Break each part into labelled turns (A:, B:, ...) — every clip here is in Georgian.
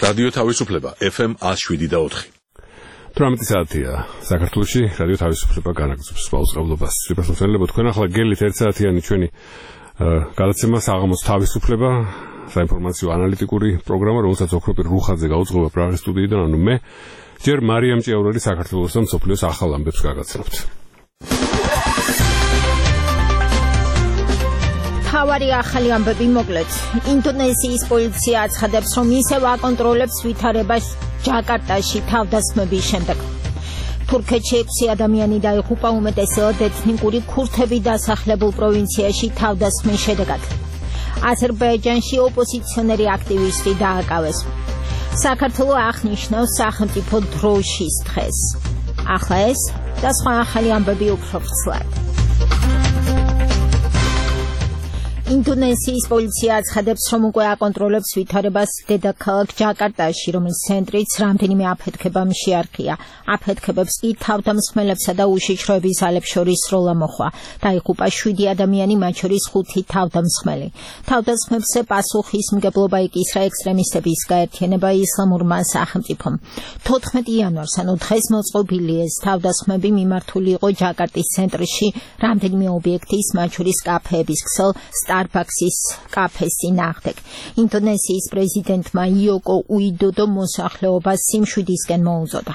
A: რადიო თავისუფლება FM 107.4.
B: 18 საათია საქართველოში რადიო თავისუფლება განაგრძობს პაუზყებლობას. სუპერსმენელებო თქვენ ახლა გელით 1 საათიანი ჩვენი გადაცემა საღამოს თავისუფლება, საინფორმაციო ანალიტიკური პროგრამა, რომელსაც ოქროპირ რუხაძე გაუძღვება პრაღის სტუდიიდან, ანუ მე ჯერ მარიამ ჭიაურელი საქართველოს და მსოფლიოს ახალ ამბებს გაგაცნობთ.
C: თავარი ახალი ამბები მოკლედ. ინდონეზიის პოლიცია აცხადებს, რომ ისევ აკონტროლებს ვითარებას ჯაკარტაში თავდასხმების შემდეგ. თურქეთში 6 ადამიანი დაიღუპა უმეტესად ეთნიკური ქურთები დასახლებულ პროვინციაში თავდასხმის შედეგად. აზერბაიჯანში ოპოზიციონერი აქტივისტი დააკავეს. საქართველო აღნიშნავს სახელმწიფო დროშის დღეს. ახლა ეს და სხვა ახალი ამბები უფრო ვრცლად. ინდონეზიის პოლიცია აცხადებს, რომ უკვე აკონტროლებს ვითარებას დედაქალაქ ჯაკარტაში, რომლის ცენტრიც რამდენიმე აფეთქებამ შეარყია. აფეთქებებს კი თავდამსხმელებსა და უშიშროების ძალებს შორის სროლა მოხდა. დაიღუპა 7 ადამიანი, მათ შორის 5 თავდამსხმელი. თავდასხმებზე პასუხისმგებლობა ეკისრა ექსტრემისტების გაერთიანება ისლამურმა სახელმწიფომ. 14 იანვარს, ანუ დღეს მოწყობილი ეს თავდასხმები მიმართული იყო ჯაკარტის ცენტრში რამდენიმე ობიექტის, მათ შორის კაფეების ქსელ Starbucks-ის კაფეს წინააღმდეგ. ინდონეზიის პრეზიდენტმა იოკო უიდოდო მოსახლეობას სიმშვიდისკენ მოუწოდა.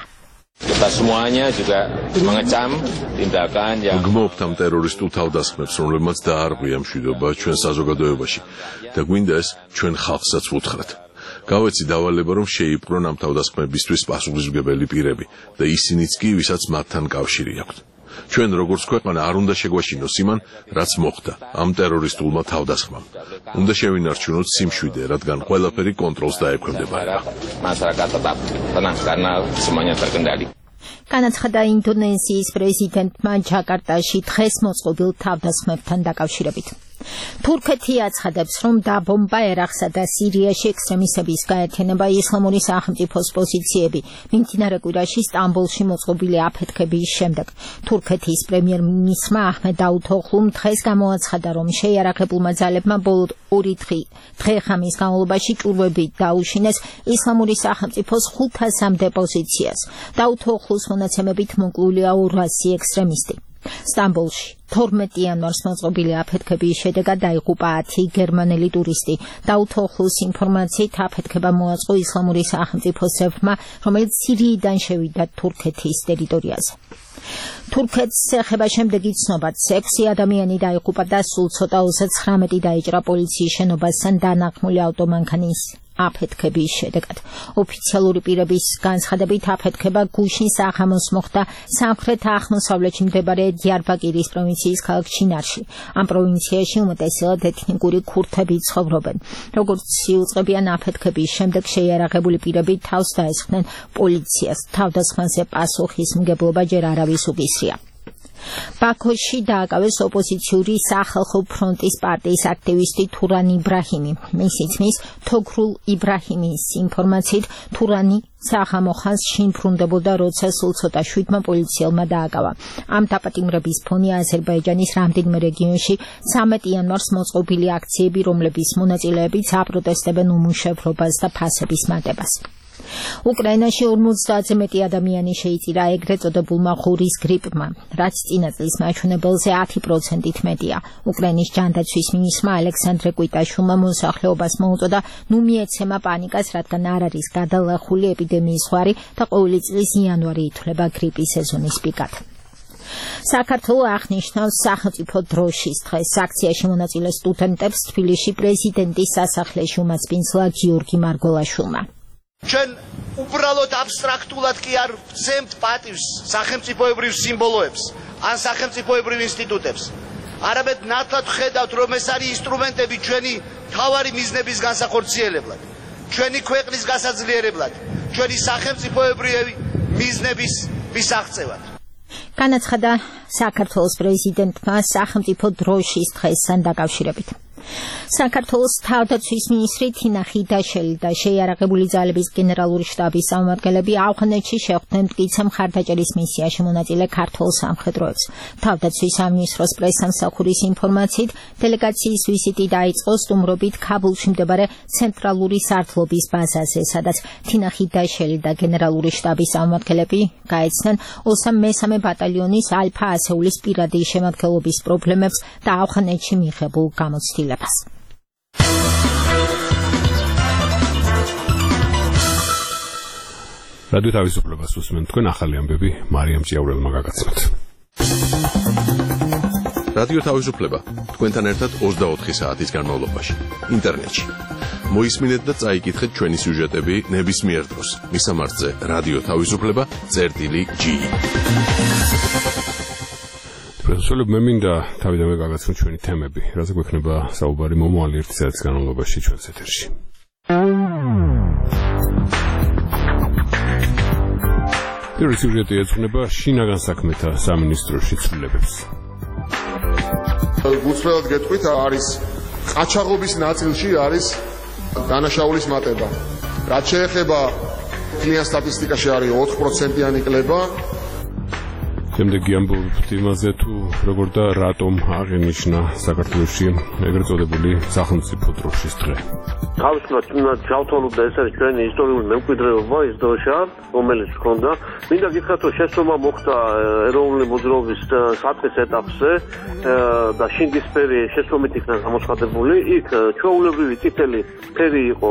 A: გმობთ ამ ტერორისტულ თავდასხმებს, რომლებმაც დაარღვია მშვიდობა ჩვენ საზოგადოებაში და გვინდა ეს ჩვენ ხალხსაც ვუთხრათ. გავეცი დავალება, რომ შეიპყრონ ამ თავდასხმებისთვის პასუხისმგებელი პირები და ისინიც კი, ვისაც მათთან კავშირი აქვთ. ჩვენ როგორც ქვეყანა არ უნდა შეგვაშინოს იმან, რაც მოხდა ამ ტერორისტულმა თავდასხმამ. უნდა შევინარჩუნოთ სიმშვიდე, რადგან ყველაფერი კონტროლს დაექვემდებარება.
C: განაცხადა ინდონეზიის პრეზიდენტმა ჯაკარტაში დღეს მოწყობილ თავდასხმებთან დაკავშირებით. თურქეთი აცხადებს, რომ დაბომბა ერაყსა და სირიაში ექსტრემისტების გაერთიანება ისლამური სახელმწიფოს პოზიციები მიმდინარე კვირაში სტამბოლში მოწყობილი აფეთქების შემდეგ. თურქეთის პრემიერ-მინისტრმა აჰმედ დაუთოღლუმ დღეს გამოაცხადა, რომ შეიარაღებულმა ძალებმა ბოლო 2 დღე-ღამის განმავლობაში ჭურვებით დაუშინეს ისლამური სახელმწიფოს 500-მდე პოზიციას. დაუთოღლუს მონაცემებით მოკლულია 200 ექსტრემისტი. სტამბოლში 12 იანვარს მოწყობილი აფეთქების შედეგად დაიღუპა 10 გერმანელი ტურისტი. დაუთოღლუს ინფორმაციით აფეთქება მოაწყო ისლამური სახელმწიფოს ძებმა, რომელიც სირიიდან შევიდა თურქეთის ტერიტორიაზე. თურქეთს ეხება შემდეგი ცნობაც. 6 ადამიანი დაიღუპა და სულ ცოტა 39 დაიჭრა პოლიციის შენობასთან დანახმული ავტომანქანის აფეთქების შედეგად. ოფიციალური პირების განცხადებით აფეთქება გუშინ საღამოს მოხდა სამხრეთ აღმოსავლეთში მდებარე დიარბაკირის პროვინციის ქალაქ ჩინარში. ამ პროვინციაში უმეტესად ეთნიკური ქურთები ცხოვრობენ. როგორც იუწყებიან აფეთქების შემდეგ შეიარაღებული პირები თავს დაესხნენ პოლიციას. თავდასხმაზე პასუხისმგებლობა ჯერ არავის უკისრია. ბაქოში დააკავეს ოპოზიციური სახალხო ფრონტის პარტიის აქტივისტი თურან იბრაჰიმი. მისი ძმის თოგრულ იბრაჰიმის ინფორმაციით თურანი საღამო ხანს შინ ბრუნდებოდა, როცა სულ ცოტა 7 პოლიციელმა დააკავა. ამ დაპატიმრების ფონი აზერბაიჯანის რამდენიმე რეგიონში 13 იანვარს მოწყობილი აქციები, რომლების მონაწილეებიც აპროტესტებენ უმუშევრობას და ფასების მატებას. უკრაინაში 50-ზე მეტი ადამიანი შეიწირა ეგრეთ წოდებულმა ღურის გრიპმა, რაც წინა წლის მაჩვენებელზე 10%-ით მეტია. უკრაინის ჯანდაცვის მინისტრმა ალექსანდრე კვიტაშვილმა მოსახლეობას მოუწოდა ნუ მიეცემა პანიკას, რადგან არ არის გადალახული ეპიდემიის ზღვარი და ყოველი წლის იანვარი ითვლება გრიპის სეზონის პიკად. საქართველო აღნიშნავს სახელმწიფო დროშის დღეს. აქციაში მონაწილე სტუდენტებს თბილისში პრეზიდენტის სასახლეში უმაცბინძლა გიორგი მარგოლაშვილმა.
D: ჩვენ უბრალოდ აბსტრაქტულად კი არ ვცემთ პატივს სახელმწიფოებრივ სიმბოლოებს ან სახელმწიფოებრივ ინსტიტუტებს. არამედ ნათლად ვხედავთ, რომ ეს არის ინსტრუმენტები ჩვენი მთავარი მიზნების განსახორციელებლად, ჩვენი ქვეყნის გასაძლიერებლად, ჩვენი სახელმწიფოებრივი მიზნების მისაღწევად. განაცხადა საქართველოს პრეზიდენტმა სახელმწიფო დროშის დღესთან დაკავშირებით.
C: საქართველოს თავდაცვის მინისტრი თინა ხიდაშელი და შეიარაღებული ძალების გენერალური შტაბის წარმომადგენლები ავღანეთში შეხვდნენ მტკიცე მხარდაჭერის მისიაში მონაწილე ქართველ სამხედროებს. თავდაცვის სამინისტროს პრესსამსახურის ინფორმაციით, დელეგაციის ვიზიტი დაიწყო სტუმრობით ქაბულში მდებარე ცენტრალური სარდლობის ბაზაზე, სადაც თინა ხიდაშელი და გენერალური შტაბის წარმომადგენლები გაეცნენ ოსამ-მესამე ბატალიონის ალფა ასეულის პირადი შემადგენლობის პრობლემებს და ავღანეთში მიღებულ გამოცდილებას.
B: რადიო თავისუფლებას უსმენთ თქვენ ახალი ამბები მარიამ ჭიაურელმა გაგაცნოთ.
A: რადიო თავისუფლება თქვენთან ერთად 24 საათის განმავლობაში ინტერნეტში. მოისმინეთ და წაიკითხეთ ჩვენი სიუჟეტები ნებისმიერ დროს. მისამართზე რადიო თავისუფლება.gi. პროფესორ მე მინდა თავიდანვე გაგაცნოთ ჩვენი თემები, რაზე გვექნება საუბარი მომავალი 1 საათის განმავლობაში ჩვენს ეთერში. პირველი სიუჟეტი ეძღვნება შინაგან საქმეთა სამინისტროში ცვლილებებს.
E: გულწრფელად გეტყვით, არის ყაჩაღობის ნაწილში არის დანაშაულის მატება. რაც შეეხება კლიან სტატისტიკაში არის 4%-იანი კლება.
B: შემდეგი ამბობთ იმაზე თუ როგორ და რატომ აღინიშნა საქართველოში ეგრეთ წოდებული სახელმწიფო დროშის დღე.
F: თავისუფლად ჩავთვალოთ ეს არის ჩვენი ისტორიული მემკვიდრეობა ის დროშა, რომელიც ჰქონდა. მინდა გითხრათ, რომ შესწორმა მოხდა ეროვნული მოძრაობის საწყის ეტაპზე და შინგისფერი შესწორმით იქნა გამოცხადებული. იქ ჩვეულებრივი წითელი ფერი იყო.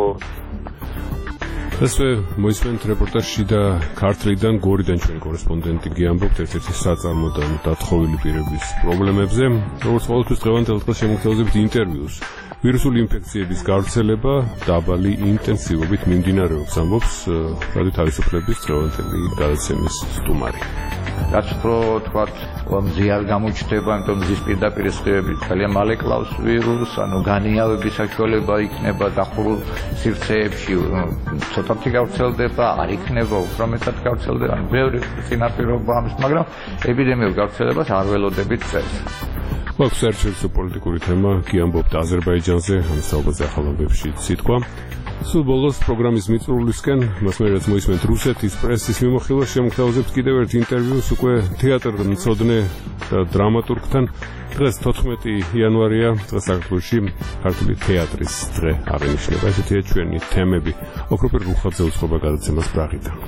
B: ესე მოისმენთ რეპორტაჟში და ქართლიდან გორიდან ჩვენი კორესპონდენტი გიამბობთ ერთ-ერთი საწარმო და დათხოვილი პირების პრობლემებზე. როგორც ყოველთვის დღევანდელ დღეს შემოგთავაზებთ ინტერვიუს. ვირუსული ინფექციების გავრცელება დაბალი ინტენსივობით მიმდინარეობს, ამბობს რადიო თავისუფლების დღევანდელი გადაცემის სტუმარი.
G: რაც უფრო თქვათ მზი არ გამოჩნდება, ამიტომ მზის პირდაპირ სხივები ძალიან მალე კლავს ვირუსს, ანუ განიავების საშუალება იქნება დახურულ სივრცეებში, ცოტათი გავრცელდება, არ იქნება უფრო მეტად გავრცელდება, ანუ ბევრი წინაპირობა ამის, მაგრამ ეპიდემიურ გავრცელებას არ ველოდებით წელს.
B: გვაქვს საერთაშორისო პოლიტიკური თემა, გიამბობთ აზერბაიჯანზე, ამ საუბარზე ახალ ამბებში სიტყვა. სულ ბოლოს პროგრამის მიწურულისკენ, მას მერეც მოისმენთ რუსეთის პრესის მიმოხილვა, შემოგთავაზებთ კიდევ ერთ ინტერვიუს უკვე თეატრ მცოდნე და დრამატურგთან. დღეს 14 იანვარია, დღეს საქართველოში ქართული თეატრის დღე აღინიშნება. ესეთია ჩვენი თემები. ოქროპირ რუხაძე უძღვება გადაცემას პრაღიდან.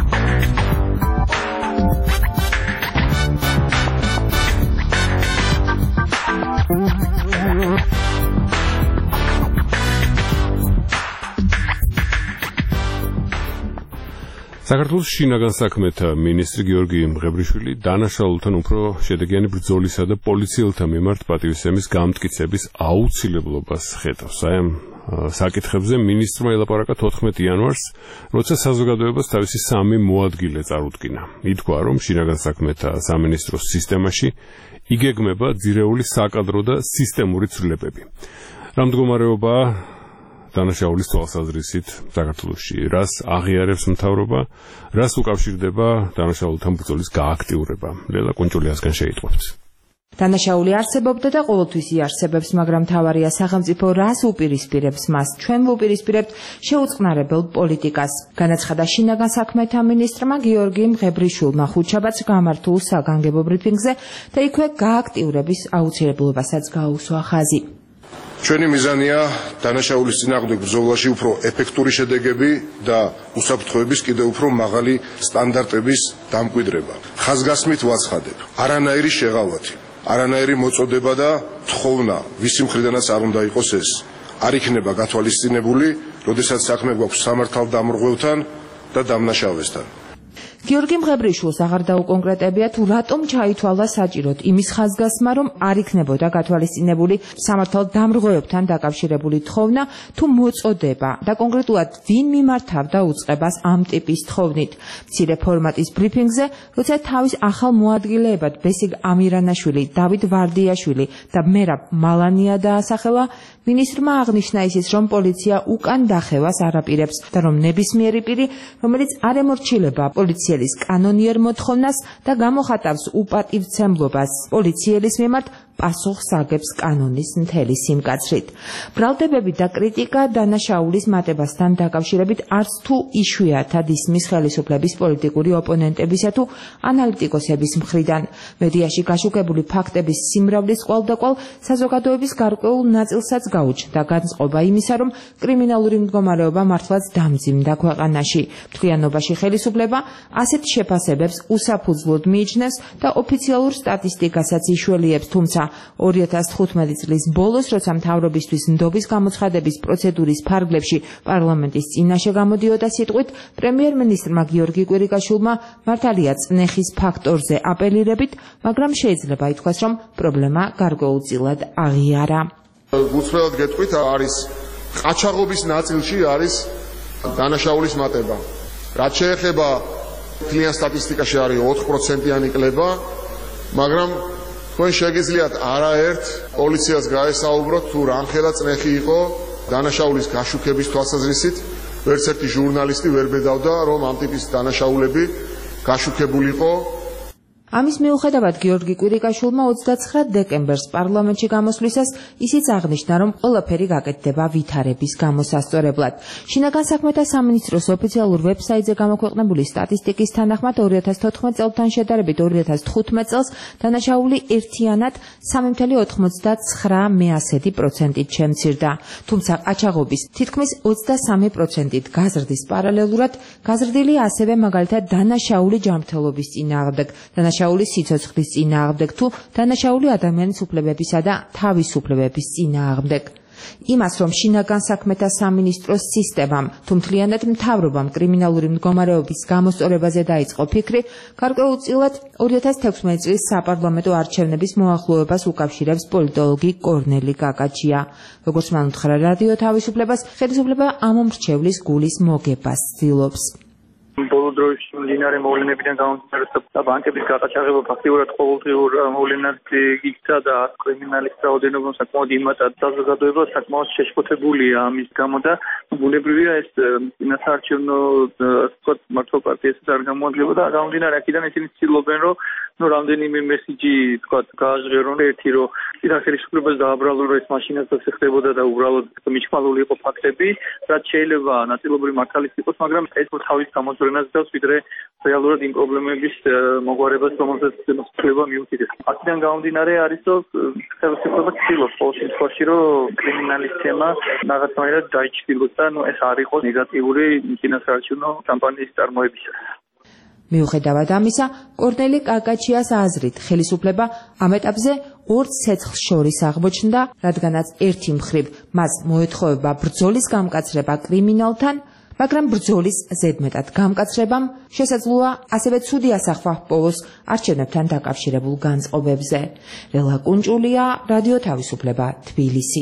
B: საქართველოს შინაგან საქმეთა მინისტრი გიორგი მღებრიშვილი დანაშაულთან უფრო შედეგიანი ბრძოლისა და პოლიციელთა მიმართ პატივისცემის გამტკიცების აუცილებლობას ხედავს. აი ამ საკითხებზე მინისტრმა ელაპარაკა 14 იანვარს, როცა საზოგადოებას თავისი 3 მოადგილე წარუდგინა. ითქვა, რომ შინაგან საქმეთა სამინისტროს სისტემაში იგეგმება ძირეული საკადრო და სისტემური ცვლილებები. რა მდგომარეობაა დანაშაულის თვალსაზრისით საქართველოში, რას აღიარებს მთავრობა, რას უკავშირდება დანაშაულთან ბრძოლის გააქტიურება. ლელა კუნჭულიასგან შეიტყვებთ.
H: დანაშაული არსებობდა და ყოველთვის იარსებებს, მაგრამ მთავარია სახელმწიფო რას უპირისპირებს მას. ჩვენ ვუპირისპირებთ შეუწყნარებელ პოლიტიკას. განაცხადა შინაგან საქმეთა მინისტრმა გიორგი მღებრიშვილმა ხუთშაბათს გამართულ საგანგებო ბრიფინგზე და იქვე გააქტიურების აუცილებლობასაც გაუსვა ხაზი.
E: ჩვენი მიზანია დანაშაულის წინააღმდეგ ბრძოლაში უფრო ეფექტური შედეგები და უსაფრთხოების კიდევ უფრო მაღალი სტანდარტების დამკვიდრება. ხაზგასმით ვაცხადებ, არანაირი შეღავათი, არანაირი მოწოდება და თხოვნა, ვისი მხრიდანაც არ უნდა იყოს ეს, არ იქნება გათვალისწინებული, როდესაც საქმე გვაქვს სამართალდამრღვევთან და დამნაშავესთან.
H: გიორგი მღებრიშვილს აღარ დაუკონკრეტებია თუ რატომ ჩაითვალა საჭიროდ იმის ხაზგასმა, რომ არ იქნებოდა გათვალისწინებული სამართალდამრღვევებთან დაკავშირებული თხოვნა თუ მოწოდება და კონკრეტულად ვინ მიმართავდა უწყებას ამ ტიპის თხოვნით. მცირე ფორმატის ბრიფინგზე, როცა თავის ახალ მოადგილეებად ბესიგ ამირანაშვილი, დავით ვარდიაშვილი და მერაბ მალანია დაასახელა, მინისტრმა აღნიშნა ისიც, რომ პოლიცია უკან დახევას არაპირებს და რომ ნებისმიერი პირი, რომელიც არ ემორჩილება პოლიციელის კანონიერ მოთხოვნას და გამოხატავს უპატივცემლობას პოლიციელის მიმართ, პასუხს აგებს კანონის მთელი სიმკაცრით. ბრალდებები და კრიტიკა დანაშაულის მატებასთან დაკავშირებით არც თუ იშვიათად ისმის ხელისუფლების პოლიტიკური ოპონენტებისა თუ ანალიტიკოსების მხრიდან. მედიაში გაშუქებული ფაქტების სიმრავლის კვალდაკვალ საზოგადოების გარკვეულ ნაწილსაც გაუჩნდა განწყობა იმისა, რომ კრიმინალური მდგომარეობა მართლაც დამძიმდა ქვეყანაში. მთლიანობაში ხელისუფლება ასეთ შეფასებებს უსაფუძვლოდ მიიჩნევს და ოფიციალურ სტატისტიკასაც იშველიებს, თუმცა 2015 წლის ბოლოს, როცა მთავრობისთვის ნდობის გამოცხადების პროცედურის ფარგლებში პარლამენტის წინაშე გამოდიოდა სიტყვით, პრემიერ-მინისტრმა გიორგი კვირიკაშვილმა მართალია წნეხის ფაქტორზე აპელირებით, მაგრამ შეიძლება ითქვას, რომ პრობლემა გარკვეულწილად აღიარა.
E: უცვლელად გეტყვით, არის ყაჩაღობის ნაწილში არის დანაშაულის მატება. რაც შეეხება მთლიან სტატისტიკაში არის 4%-იანი კლება, მაგრამ თქვენ შეგიძლიათ არაერთ პოლიციას გაესაუბროთ თუ რამხელა წნეხი იყო დანაშაულის გაშუქების თვალსაზრისით. ვერც ერთი ჟურნალისტი ვერ ბედავდა, რომ ამ ტიპის დანაშაულები გაშუქებულიყო.
H: ამის მიუხედავად გიორგი კვირიკაშვილმა 29 დეკემბერს პარლამენტში გამოსვლისას ისიც აღნიშნა, რომ ყველაფერი გაკეთდება ვითარების გამოსასწორებლად. შინაგან საქმეთა სამინისტროს ოფიციალურ ვებსაიტზე გამოქვეყნებული სტატისტიკის თანახმად 2014 წელთან შედარებით 2015 წელს დანაშაული ერთიანად 3,99%-ით შემცირდა. თუმცა ყაჩაღობის თითქმის 23%-ით გაზრდის პარალელურად გაზრდილი ასევე მაგალითად დანაშაული ჯანმრთელობის წინააღმდეგ, დანაშაული სიცოცხლის წინააღმდეგ თუ დანაშაული ადამიანის უფლებებისა და თავისუფლებების წინააღმდეგ. იმას, რომ შინაგან საქმეთა სამინისტროს სისტემამ თუ მთლიანად მთავრობამ კრიმინალური მდგომარეობის გამოსწორებაზე დაიწყო ფიქრი, გარკვეულწილად 2016 წლის საპარლამენტო არჩევნების მოახლოებას უკავშირებს პოლიტოლოგი კორნელი კაკაჩია. როგორც მან უთხრა რადიო თავისუფლებას, ხელისუფლება ამ მრჩევლის გულის მოგებას ცდილობს.
I: ბოლო დროის მდინარე მოვლენებიდან გამომდინარე და ბანკების გაყაჩაღება ფაქტიურად ყოველდღიურ მოვლენად იქცა და კრიმინალის რაოდენობა საკმაოდ იმატა საზოგადოება საკმაოდ შეშფოთებულია ამის გამო და ბუნებრივია ეს წინასაარჩევნო სპორტ მართლ პარტიასაც არ გამოაძლება და გამომდინარე აქედან ისინი ცდილობენ რომ რამდენიმე მესიჯი თქვა გააჟღერონ ერთი რომ წინა ხელისუფლებას დააბრალონ რომ ეს მაშინაც ხდებოდა და უბრალოდ მიჩქმალული იყო ფაქტები რაც შეიძლება ნაწილობრივ მართალიც იყოს მაგრამ ეს თავის გამოძვრენას დავს ვიდრე რეალურად იმ პრობლემების მოგვარებას რომელზეც ხელისუფლება მიუთითებს. აქედან გამომდინარე არის რომ ხელისუფლება ცდილობს ყოველ შემთხვევაში რომ კრიმინალის თემა რაღაცნაირად დაიჩრდილოს და ეს არ იყოს ნეგატიური წინასაარჩევნო კამპანიის წარმოებისას.
H: მიუხედავად ამისა, კორნელი კაკაჩიას აზრით, ხელისუფლება ამ ეტაპზე ორ ცეცხლს შორის აღმოჩნდა, რადგანაც ერთი მხრივ მას მოეთხოვება ბრძოლის გამკაცრება კრიმინალთან, მაგრამ ბრძოლის ზედმეტად გამკაცრებამ შესაძლოა ასევე ცუდი ასახვა ჰპოვოს არჩევნებთან დაკავშირებულ განწყობებზე. რელა კუნჭულია, რადიო თავისუფლება, თბილისი.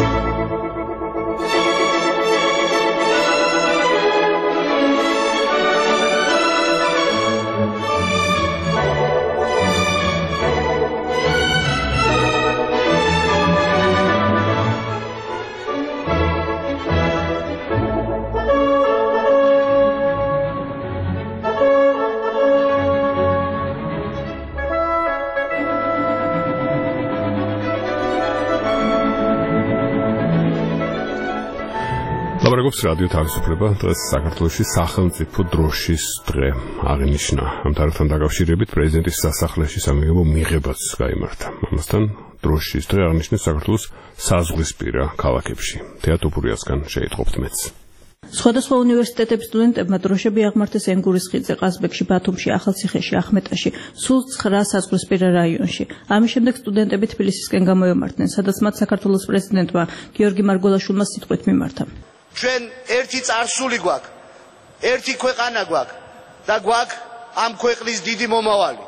B: ლაპარაკობს რადიო თავისუფლება. დღეს საქართველოში სახელმწიფო დროშის დღე აღინიშნა. ამ თარიღთან დაკავშირებით პრეზიდენტის სასახლეში სამეურნეო მიღებაც გაიმართა. ამასთან დროშის დღე აღინიშნეს საქართველოს საზღვრისპირა ქალაქებში. თეატოფურიასგან შეიტყობთ მეც.
J: სხვადასხვა უნივერსიტეტების სტუდენტებმა დროშები აღმართეს ენგურის ხიდზე, ყაზბეგში, ბათუმში, ახალციხეში, ახმეტაში, სულ 9 საზღვრისპირა რაიონში. ამის შემდეგ სტუდენტები თბილისისკენ გამოემართნენ, სადაც მათ საქართველოს პრეზიდენტმა გიორგი მარგველაშვილმა სიტყვით მიმართა.
D: ჩვენ ერთი წარსული გვაქვს, ერთი ქვეყანა გვაქვს და გვაქვს ამ ქვეყნის დიდი მომავალი.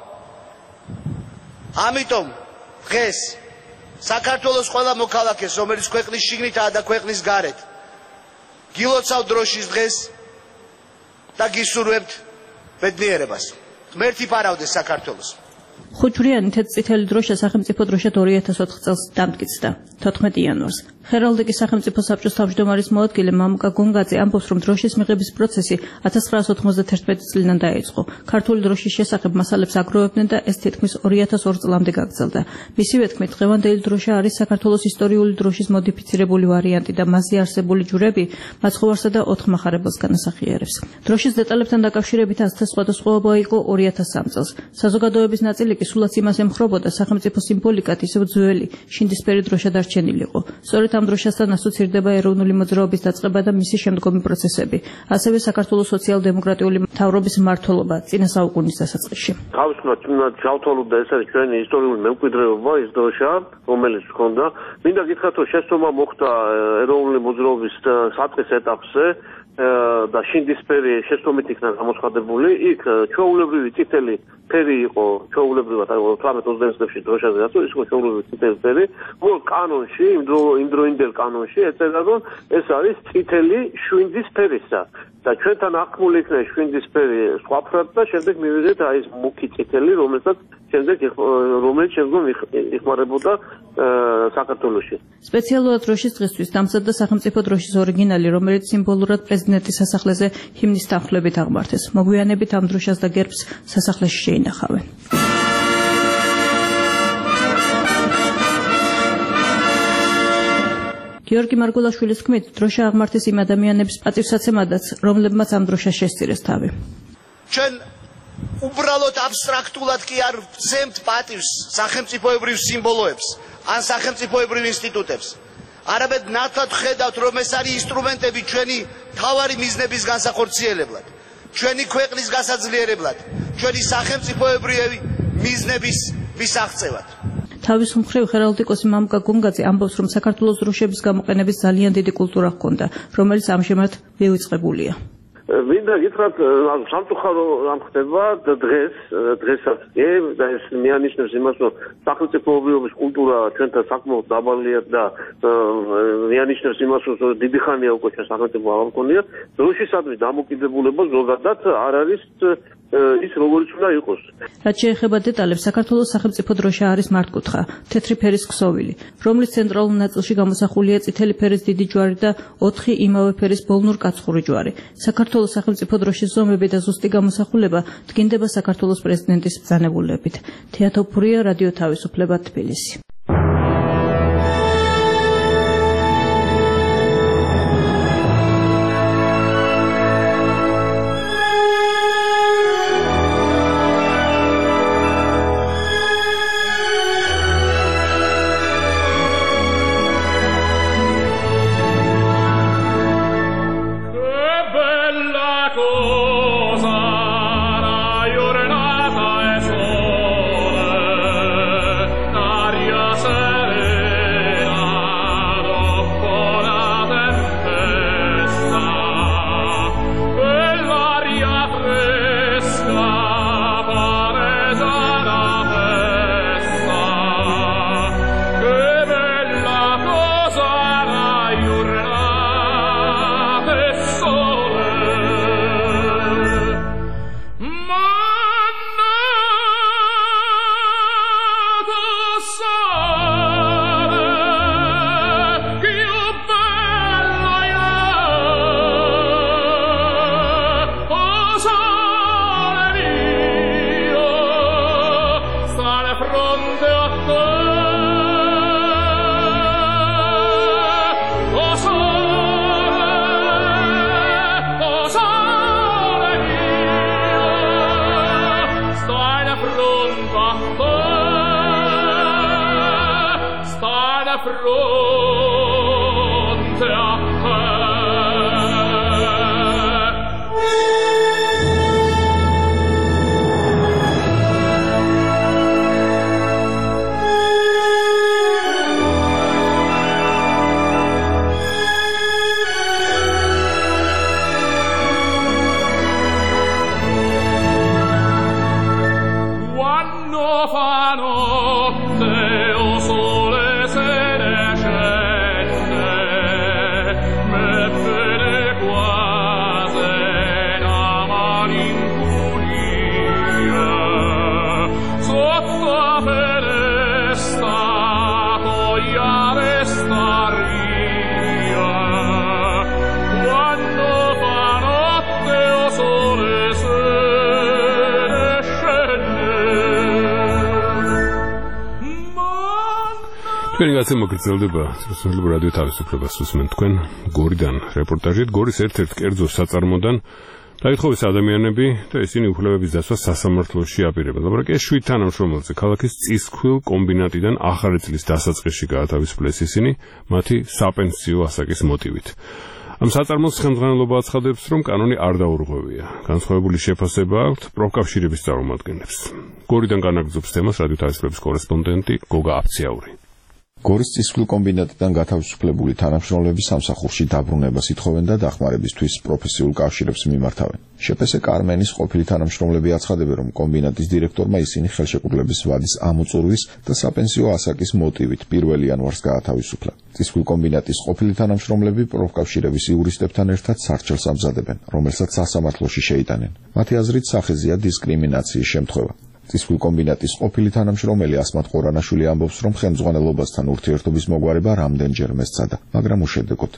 D: ამიტომ დღეს საქართველოს ყველა მოქალაქეს, რომელიც ქვეყნის შიგნითაა და ქვეყნის გარეთ, გილოცავ დროშის დღეს და გისურვებთ ბედნიერებას. ღმერთი ფარავდეს საქართველოს.
J: ხუჭვრიანი თეთრწითელი დროშა სახელმწიფო დროშად 2004 წელს დამტკიცდა 14 იანვარს. ხერალდიკის სახელმწიფო საბჭოს თავმჯდომარის მოადგილე მამუკა გონგაძე ამბობს, რომ დროშის მიღების პროცესი 1991 წლიდან დაიწყო. ქართული დროშის შესახებ მასალებს აგროვებდნენ და ეს თითქმის 2002 წლამდე გაგრძელდა. მისივე თქმით, დღევანდელი დროშა არის საქართველოს ისტორიული დროშის მოდიფიცირებული ვარიანტი და მასზე არსებული ჯვრები მაცხოვარსა და 4 მახარებელს განასახიერებს. დროშის დეტალებთან დაკავშირებით ასთა სხვადასხვაობა იყო 2003 წელს. საზოგადოების ნაწილი კი სულაც იმას ემხრობოდა, სახელმწიფო სიმბოლიკად ისევ ძველი შინდისფერი დროშა დარჩენილიყო. სწორედ ამ დროშასთან ასოცირდება ეროვნული მოძრაობის დაწყება და მისი შემდგომი პროცესები. ასევე საქართველოს სოციალ-დემოკრატიული მთავრობის მმართველობა წინა საუკუნის დასაწყისში.
F: თავისუფლად ჩავთვალოთ და ეს არის ჩვენი ისტორიული მემკვიდრეობა, ის დროშა, რომელიც ჰქონდა. მინდა გითხრათ, რომ შეცდომა მოხდა ეროვნული მოძრაობის საწყის ეტაპზე და შინდისფერი შეცდომით იქნა გამოცხადებული. იქ ჩვეულებრივი წითელი ფერი იყო, ჩვეულებრივად 18-20 წლებში დროშაზე რატო ის იყო ჩვეულებრივი წითელი ფერი. უბრალოდ კანონში, იმდროინდელ კანონში ეწერა, რომ ეს არის წითელი შვინდის ფერისა. და ჩვენთან აღქმული იქნა შვინდის ფერი სხვა ფრად და შემდეგ მივიღეთ აი ეს მუქი წითელი, რომელიც შემდგომ იხმარებოდა საქართველოში.
J: სპეციალურად დროშის დღისთვის დამზადდა სახელმწიფო დროშის ორიგინალი, რომელიც სიმბოლურად პრეზიდენტის სასახლეზე ჰიმნის თანხლებით აღმართეს. მოგვიანებით ამ დროშას და გერბს სასახლეში შეინახავენ. გიორგი მარგულაშვილის თქმით, დროშა აღმართეს იმ ადამიანების პატივსაცემადაც, რომლებმაც ამ დროშას შესწირეს თავი.
D: ჩვენ უბრალოდ აბსტრაქტულად კი არ ვცემთ პატივს სახელმწიფოებრივ სიმბოლოებს ან სახელმწიფოებრივ ინსტიტუტებს. არამედ ნათლად ხედავთ, რომ ეს არის ინსტრუმენტები ჩვენი მთავარი მიზნების განსახორციელებლად, ჩვენი ქვეყნის გასაძლიერებლად, ჩვენი სახელმწიფოებრივი მიზნების მისაღწევად.
J: თავის მხრივ ხერალდიკოსი მამუკა გონგაძე ამბობს, რომ საქართველოს დროშების გამოყენების ძალიან დიდი კულტურა ჰქონდა, რომელიც ამჟამად მივიწყებულია.
F: მინდა გითხრათ, სამწუხარო რამ ხდება დღესაც და ეს მიანიშნებს იმას, რომ სახელმწიფოებრიობის კულტურა ჩვენთან საკმაოდ დაბალია და მიანიშნებს იმას, რომ დიდი ხანია უკვე ჩვენ სახელმწიფო არ მქონია. დროშისადმი დამოკიდებულება ზოგადად არ არის ის როგორც უნდა იყოს.
J: რაც შეეხება დეტალებს, საქართველოს სახელმწიფო დროშა არის მართკუთხა, თეთრი ფერის ქსოვილი, რომლის ცენტრალურ ნაწილში გამოსახულია წითელი ფერის დიდი ჯვარი და 4 იმავე ფერის ბოლნურ-კაცხური ჯვარი. საქართველოს სახელმწიფო დროშის ზომები და ზუსტი გამოსახულება დგინდება საქართველოს პრეზიდენტის ბრძანებულებით. თეატო ფურია, რადიო თავისუფლება, თბილისი.
B: თქვენი გაცემა გრძელდება სოციალურ რადიო თავისუფლებას უსმენთ თქვენ გორიდან რეპორტაჟით გორის ერთ-ერთ კერძო საწარმოდან დაითხოვეს ადამიანები და ისინი უფლებების დაცვას სასამართლოში აპირებენ. ლაპარაკია 7 თანამშრომელზე ქალაქის წისქვილ კომბინატიდან ახალი წლის დასაწყისში გაათავისუფლეს ისინი მათი საპენსიო ასაკის მოტივით. ამ საწარმოს ხელმძღვანელობა აცხადებს, რომ კანონი არ დაურღვევია. განსხვავებული შეფასება აქვთ პროფკავშირების წარმომადგენლებს. გორიდან განაგრძობს თემას რადიო თავისუფლების კორესპონდენტი გოგა აფციაური.
K: გორის წისქვილ კომბინატიდან გათავისუფლებული თანამშრომლები სამსახურში დაბრუნებას ითხოვენ და დახმარებისთვის პროფესიულ კავშირებს მიმართავენ. შპს კარმენის ყოფილი თანამშრომლები აცხადებენ, რომ კომბინატის დირექტორმა ისინი ხელშეკრულების ვადის ამოწურვის და საპენსიო ასაკის მოტივით 1 იანვარს გაათავისუფლა. წისქვილ კომბინატის ყოფილი თანამშრომლები პროფკავშირების იურისტებთან ერთად სარჩელს ამზადებენ, რომელსაც სასამართლოში შეიტანენ. მათი აზრით სახეზეა დისკრიმინაციის შემთხვევა. წისქვილ კომბინატის ყოფილი თანამშრომელი ასმათ ყორანაშვილი ამბობს, რომ ხელმძღვანელობასთან ურთიერთობის მოგვარება რამდენჯერმე სცადა, მაგრამ უშედეგოდ.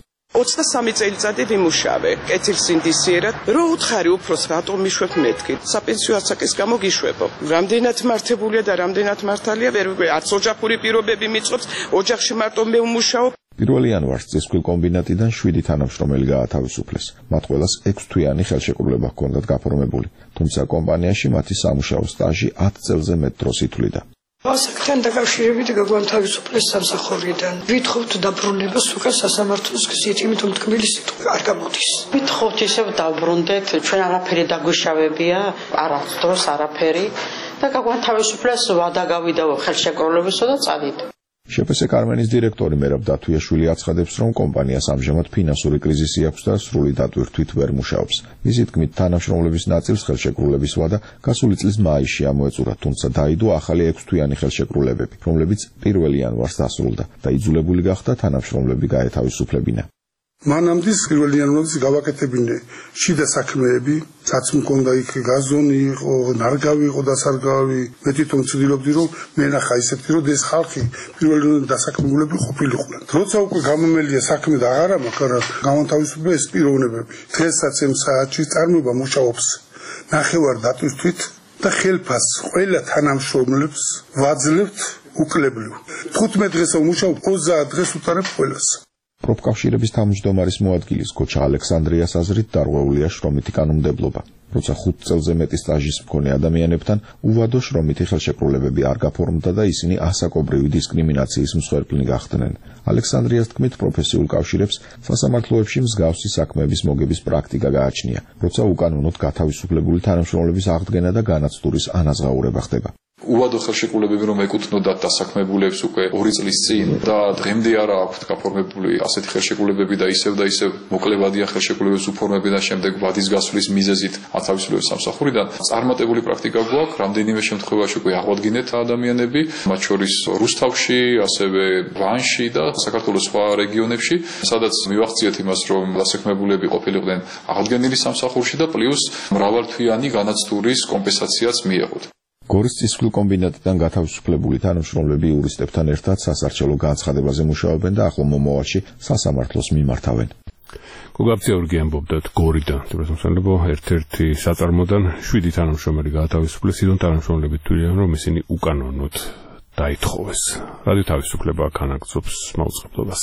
L: 23 წელიწადი ვიმუშავე, კეთილსინდისიერად, რო უთხარი უფროს რატომ მიშვებ მეთქი, საპენსიო ასაკის გამო გიშვებო. რამდენად მართებულია და რამდენად მართალია, ვერ ვიგვე, არც ოჯახური პირობები მიწყობს, ოჯახში მარტო მე ვმუშაობ.
K: 1 იანვარს წისქვილ კომბინატიდან 7 თანამშრომელი გაათავისუფლეს. მათ ყველას 6 თვიანი ხელშეკრულება ჰქონდათ გაფორმებული, თუმცა კომპანიაში მათი სამუშაო სტაჟი 10 წელზე მეტ დროს ითვლიდა.
M: ასაკთან დაკავშირებით გაგვანთავისუფლეს სამსახურიდან. ვითხოვთ დაბრუნებას უკან სასამართლოს გზით, იმიტომ თქმელი სიტყვა არ გამოდის.
N: ვითხოვთ ისევ დაბრუნდეთ, ჩვენ არაფერი დაგვიშავებია, არც დროს არაფერი და გაგვანთავისუფლეს ვადა გავიდაო ხელშეკრულებისო და წადით.
K: შპს კარმენის დირექტორი მერაბ დათუიაშვილი აცხადებს, რომ კომპანიას ამჟამად ფინანსური კრიზისი აქვს და სრული დატვირთვით ვერ მუშაობს. მისი თქმით, თანამშრომლების ნაწილს ხელშეკრულების ვადა გასული წლის მაისში ამოეწურა, თუმცა დაიდო ახალი 6 თვიანი ხელშეკრულებები, რომლებიც 1 იანვარს დასრულდა და იძულებული გახდა თანამშრომლები გაეთავისუფლებინა.
O: მანამდე 1 იანვარს გავაკეთებინე შიდა საქმეები, რაც მქონდა იქ გაზონი იყო, ნარგავი იყო და სარგავი. მე თვითონ ვცდილობდი, რომ მენახა ისეთი, რომ ეს ხალხი 1 იანვარს დასაქმებულები ყოფილიყვნენ. როცა უკვე გამომელია საქმე და აღარა მაქვს, არა გამონთავისუფლება ეს პიროვნებები. დღესაც ამ საათში წარმოება მუშაობს ნახევარ დატვირთვით და ხელფას ყველა თანამშრომლებს ვაძლევთ უკლებლივ. 15 დღესა ვმუშაობ, 30 დღეს უტარებ ყველას.
K: პროფკავშირების თავმჯდომარის მოადგილის ქოჩა ალექსანდრიას აზრით დარღვეულია შრომითი კანონმდებლობა. როცა 5 წელზე მეტი სტაჟის მქონე ადამიანებთან უვადო შრომითი ხელშეკრულებები არ გაფორმდა და ისინი ასაკობრივი დისკრიმინაციის მსხვერპლი გახდნენ. ალექსანდრიას თქმით, პროფესიულ კავშირებს სასამართლოებში მსგავსი საქმეების მოგების პრაქტიკა გააჩნია, როცა უკანონოდ გათავისუფლებული თანამშრომლების აღდგენა და განაცდურის ანაზღაურება ხდება.
P: უვადო ხელშეკრულებები რომ ეკუთვნოდათ დასაქმებულებს უკვე 2 წლის წინ და დღემდე არა აქვთ გაფორმებული ასეთი ხელშეკრულებები და ისევ მოკლევადია ხელშეკრულების უფორმებიდან შემდეგ ვადის გასვლის მიზეზით ათავისუფლების სამსახურიდან წარმატებული პრაქტიკა გვაქვს რამდენიმე შემთხვევაში უკვე აღვადგინეთ ადამიანები მათ შორის რუსთავში ასევე ვანში და საქართველოს სხვა რეგიონებში სადაც მივახციეთ იმას რომ დასაქმებულები ყოფილიყვნენ აღდგენილი სამსახურში და პლუს მრავალთვიანი განაცდურის კომპენსაციაც მიეღოთ.
K: გორის წისქვილ კომბინატიდან გათავისუფლებული თანამშრომლები იურისტებთან ერთად სასარჩელო განცხადებაზე მუშაობენ და ახლო მომავალში სასამართლოს მიმართავენ.
B: გოგაფციაური ამბობდათ გორიდან, თვითონ ერთ-ერთი საწარმოდან 7 თანამშრომელი გაათავისუფლეს, ისინი თანამშრომლები თვლიან, რომ ისინი უკანონოდ დაითხოვეს. რადიო თავისუფლება განაგრძობს მაუწყებლობას.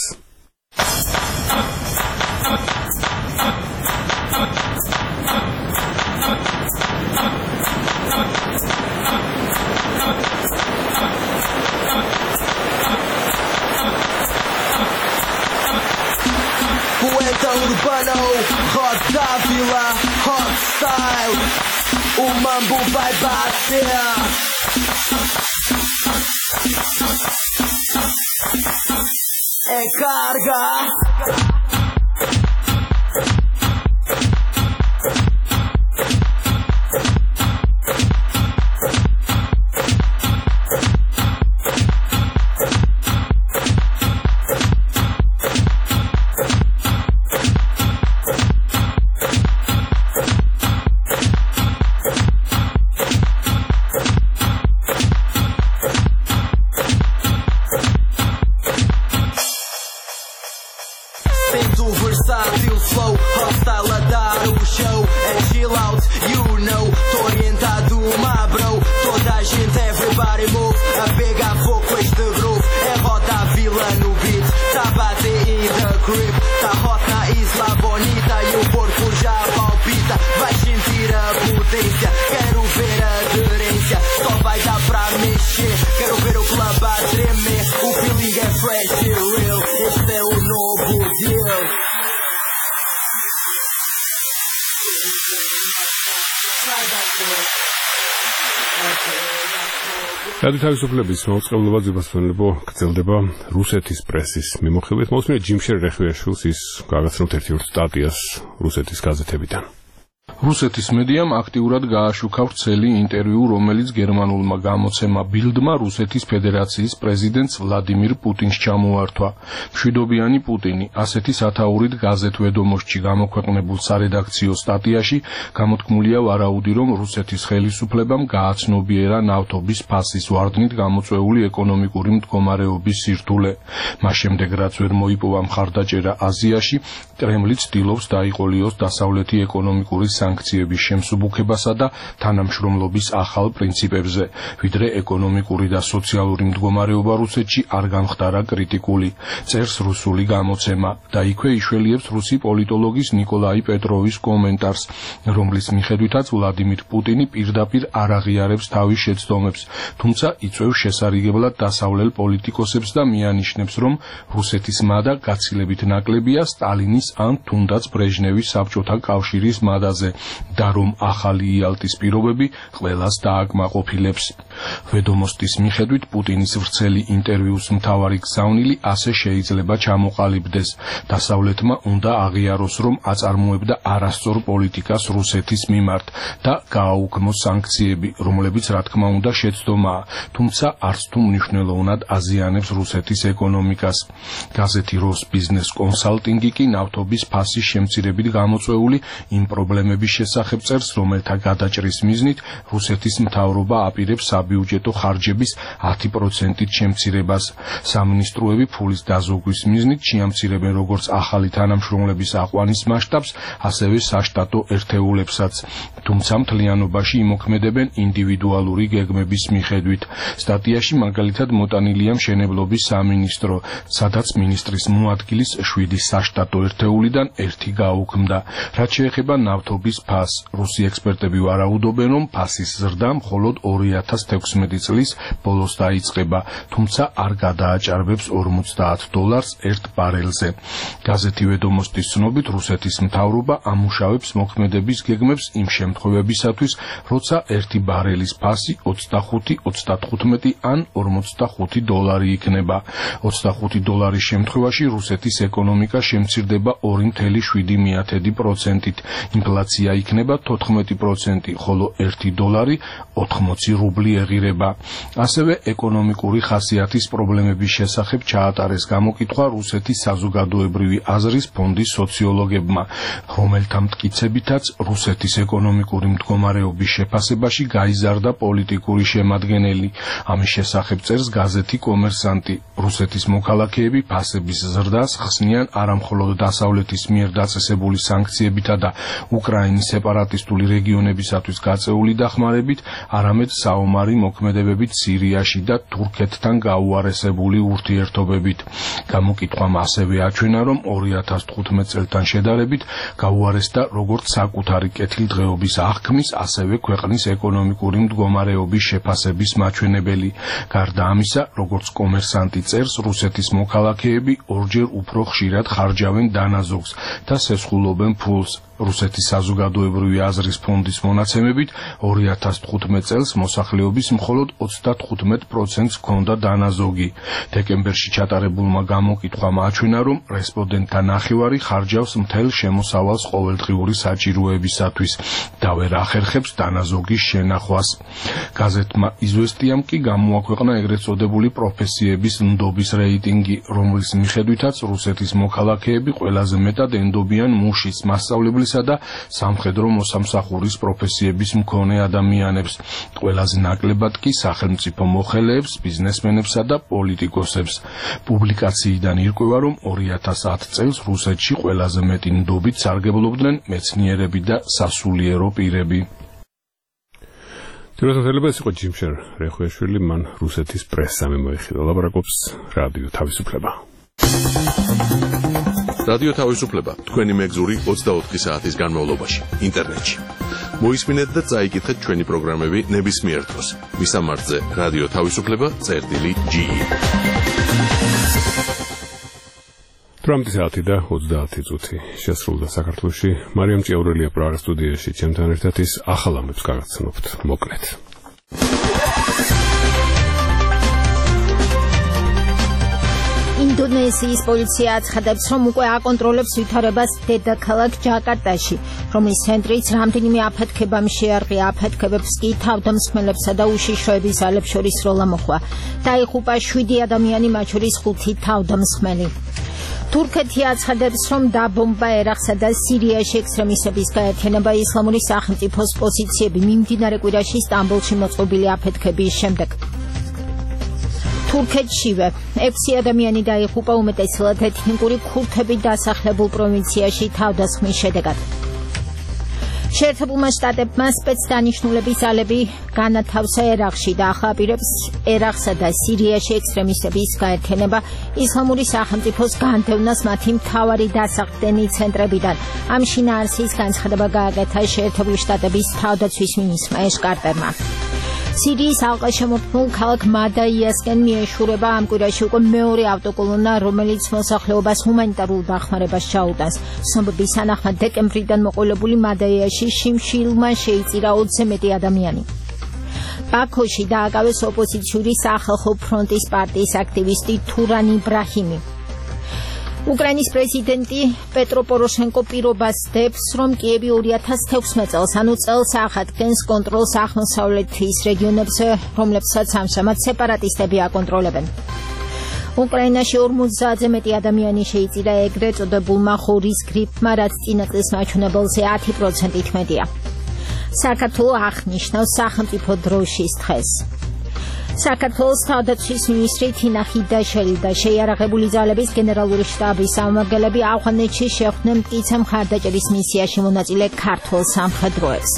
Q: Urbano, hot Davila, hot style, mambo vai bater. É carga. Everybody move, a pegar fogo este groove, é roda a vila. fresh shit real. Ich will nur gut deal.
B: რადიო თავისუფლების მოწყობილობა ძებასწონებო გრძელდება რუსეთის პრესის მიმოხილვით. მოსმენთ ჯიმშერ რეხუიაშვილს ის გაგაცნოთ ერთ-ერთ სტატიას რუსეთის გაზეთებიდან.
R: რუსეთის მედიამ აქტიურად გააშუქა ვრცელი ინტერვიუ, რომელიც გერმანულმა გამოცემა ბილდმა რუსეთის ფედერაციის პრეზიდენტს ვლადიმირ პუტინს ჩამოართვა. მშვიდობიანი პუტინი ასეთი სათაურით გაზეთ-ვედომოსტში გამოქვეყნებულ სარედაქციო სტატიაში გამოთქმულია ვარაუდი, რომ რუსეთის ხელისუფლებამ გააცნობიერა ნავთობის ფასის ვარდნით გამოწვეული ეკონომიკური მდგომარეობის სირთულე. მას შემდეგ, რაც ვერ მოიპოვა მხარდაჭერა აზიაში, კრემლი ცდილობს დაიყოლიოს დასავლეთი ეკონომიკური სანქციების შემსუბუქებასა და თანამშრომლობის ახალ პრინციპებზე, ვიდრე ეკონომიკური და სოციალური მდგომარეობა რუსეთში არ გამხდარა კრიტიკული. წერს რუსული გამოცემა და იქვე იშველიებს რუსი პოლიტოლოგის ნიკოლაი პეტროვის კომენტარს, რომლის მიხედვითაც ვლადიმირ პუტინი პირდაპირ არ აღიარებს თავის შეცდომებს, თუმცა იწვევს შესარიგებლად დასავლელ პოლიტიკოსებს და მიანიშნებს, რომ რუსეთის მადა გაცილებით ნაკლებია სტალინის ან თუნდაც ბრეჟნევის საბჭოთა კავშირის მადაზე და რომ ახალი იალტის პირობები ყველას დააკმაყოფილებს. ვედომოსტის მიხედვით პუტინის ვრცელი ინტერვიუს მთავარი გზავნილი ასე შეიძლება ჩამოყალიბდეს. დასავლეთმა უნდა აღიაროს, რომ აწარმოებდა არასწორ პოლიტიკას რუსეთის მიმართ და გააუქმოს სანქციები, რომლებიც რა თქმა უნდა შეცდომაა, თუმცა არც თუ მნიშვნელოვნად აზიანებს რუსეთის ეკონომიკას. გაზეთი როს ბიზნეს კონსალტინგი კი ნავთობის ფასის შემცირებით გამოწვეული იმ პრობლემების შესახებ წერს, რომელთა გადაჭრის მიზნით რუსეთის მთავრობა აპირებს საბიუჯეტო ხარჯების 10%-ით შემცირებას. სამინისტროები ფულის დაზოგვის მიზნით შეამცირებენ როგორც ახალი თანამშრომლების აყვანის მასშტაბს, ასევე საშტატო ერთეულებსაც, თუმცა მთლიანობაში იმოქმედებენ ინდივიდუალური გეგმების მიხედვით. სტატიაში მაგალითად მოტანილია მშენებლობის სამინისტრო, სადაც მინისტრის მოადგილის 7 საშტატო ერთეულიდან 1 გაუქმდა. რაც შეეხება ნავთობის ფასს, რუსი ექსპერტები ვარაუდობენ, რომ ფასის ზრდა მხოლოდ 2016 წლის ბოლოს დაიწყება, თუმცა არ გადააჭარბებს $40 ერთ ბარელზე. გაზეთი ვედომოსტის ცნობით, რუსეთის მთავრობა ამუშავებს მოქმედების გეგმებს იმ შემთხვევებისათვის, როცა 1 ბარელის ფასი 25, 35 ან $45 იქნება. $25 შემთხვევაში რუსეთის ეკონომიკა შემცირდება 2.7%-ით. ინფლაცია იქნება 14%, ხოლო $1 80 რუბლი ეღირება. ასევე ეკონომიკური ხასიათის პრობლემების შესახებ ჩაატარეს გამოკითხვა რუსეთის საზოგადოებრივი აზრის ფონდის სოციოლოგებმა, რომელთა მტკიცებითაც რუსეთის ეკონომიკური მდგომარეობის შეფასებაში გაიზარდა პოლიტიკური შემადგენელი. ამის შესახებ წერს გაზეთი კომერსანტი. რუსეთის მოქალაქეები ფასების ზრდას ხსნიან არამხოლოდ დასავლეთის მიერ დაწესებული სანქციებითა და უკრაინის სეპარატისტული რეგიონებისათვის გაწეული დახმარებით, არამედ საომარი მოქმედებებით სირიაში და თურქეთთან გაუარესებული ურთიერთობებით. გამოკითხვამ ასევე აჩვენა, რომ 2015 წელთან შედარებით გაუარესდა როგორც საკუთარი კეთილდღეობის აღქმის, ასევე ქვეყნის ეკონომიკური მდგომარეობის შეფასების მაჩვენებელი. გარდა ამისა, როგორც კომერსანტი წერს, რუსეთის მოქალაქეები ორჯერ უფრო ხშირად ხარჯავენ დანაზოგს და სესხულობენ ფულს. რუსეთის საზოგადოებრივი აზრის ფონდის მონაცემებით 2015 წელს მოსახლეობის მხოლოდ 35%-ს ჰქონდა დანაზოგი. დეკემბერში ჩატარებულმა გამოკითხვამ აჩვენა, რომ რესპონდენტთა ნახევარი ხარჯავს მთელ შემოსავალს ყოველდღიური საჭიროებისათვის და ვერ ახერხებს დანაზოგის შენახვას. გაზეთმა იზვესტიამ კი გამოაქვეყნა ეგრეთ წოდებული პროფესიების ნდობის რეიტინგი, რომლის მიხედვითაც რუსეთის მოქალაქეები ყველაზე მეტად ენდობიან მუშის, მასწავლებლის და სამხედრო მოსამსახურის პროფესიების მქონე ადამიანებს, ყველაზე ნაკლებად კი სახელმწიფო მოხელეებს, ბიზნესმენებსა და პოლიტიკოსებს. პუბლიკაციიდან ირკვევა, რომ 2010 წელს რუსეთში ყველაზე მეტი ნდობით სარგებლობდნენ მეცნიერები და სასულიერო პირები.
B: თიროსათელება ის იყო ჯიმშერ რეხუიაშვილი, მან რუსეთის პრესა მიმოიხილა. ლაპარაკობს რადიო თავისუფლება.
A: რადიო თავისუფლება თქვენი მეგზური 24 საათის განმავლობაში ინტერნეტში. მოისმინეთ და წაიკითხეთ ჩვენი პროგრამები ნებისმიერ დროს. მისამართზე რადიო თავისუფლება.ge
B: 18 საათი და 30 წუთი შესრულდა საქართველოში. მარიამ ჭიაურელია პრაღის სტუდიაში ჩემთან ერთად ის ახალ ამბებს გაგაცნობთ. მოკლედ.
C: ინდონეზიის პოლიცია აცხადებს, რომ უკვე აკონტროლებს ვითარებას დედაქალაქ ჯაკარტაში, რომლის ცენტრიც რამდენიმე აფეთქებამ შეარყია. აფეთქებებს კი თავდამსხმელებსა და უშიშროების ძალებს შორის როლა მოხდა. დაიღუპა 7 ადამიანი, მათ შორის 5 თავდამსხმელი. თურქეთი აცხადებს, რომ დაბომბა ერაყსა და სირიაში ექსტრემისტების გაერთიანება ისლამური სახელმწიფოს პოზიციები მიმდინარე კვირაში სტამბოლში მოწყობილი აფეთქების შემდეგ. თურქეთშივე 6 ადამიანი დაიღუპა უმეტესად ეთნიკური ქურთები დასახლებულ პროვინციაში თავდასხმის შედეგად. შეერთებულმა შტატებმა სპეცდანიშნულების ძალები განათავსა ერაყში და ახლაპირებს ერაყსა და სირიაში ექსტრემისტების გაერთიანება ისლამური სახელმწიფოს განდევნას მათი მთავარი დასახდენი ცენტრებიდან. ამ შინაარსის განცხადება გააკეთა შეერთებული შტატების თავდაცვის მინისტრმა ეშ კარტერმა. სირიის ალყაშემორტყმულ ქალაქ მადაიასკენ მიეშურება ამ კვირაში უკვე მეორე ავტოკოლონა, რომელიც მოსახლეობას ჰუმანიტარულ დახმარებას ჩაუტანს. ცნობების თანახმად დეკემბრიდან მოყოლებული მადაიაში შიმშილმა შეიწირა 20-ზე მეტი ადამიანი. ბაქოში დააკავეს ოპოზიციური სახალხო ფრონტის პარტიის აქტივისტი თურან იბრაჰიმი. უკრაინის პრეზიდენტი პეტრო პოროშენკო პირობას დებს, რომ კიევი 2016 წელს, ანუ წელს აღადგენს კონტროლს აღმოსავლეთის რეგიონებზე, რომლებსაც ამჟამად სეპარატისტები აკონტროლებენ. უკრაინაში 50-ზე მეტი ადამიანი შეიწირა ეგრეთ წოდებულმა ხორის გრიპმა, რაც წინა წლის მაჩვენებელზე 10%-ით მეტია. საქართველოს აღნიშნავს სახელმწიფო დროშის დღეს. საქართველოს თავდაცვის მინისტრი თინა ხიდაშელი და შეიარაღებული ძალების გენერალური შტაბის წარმომადგენლები ავღანეთში შეხვდნენ მტკიცე მხარდაჭერის მისიაში მონაწილე ქართველ სამხედროებს.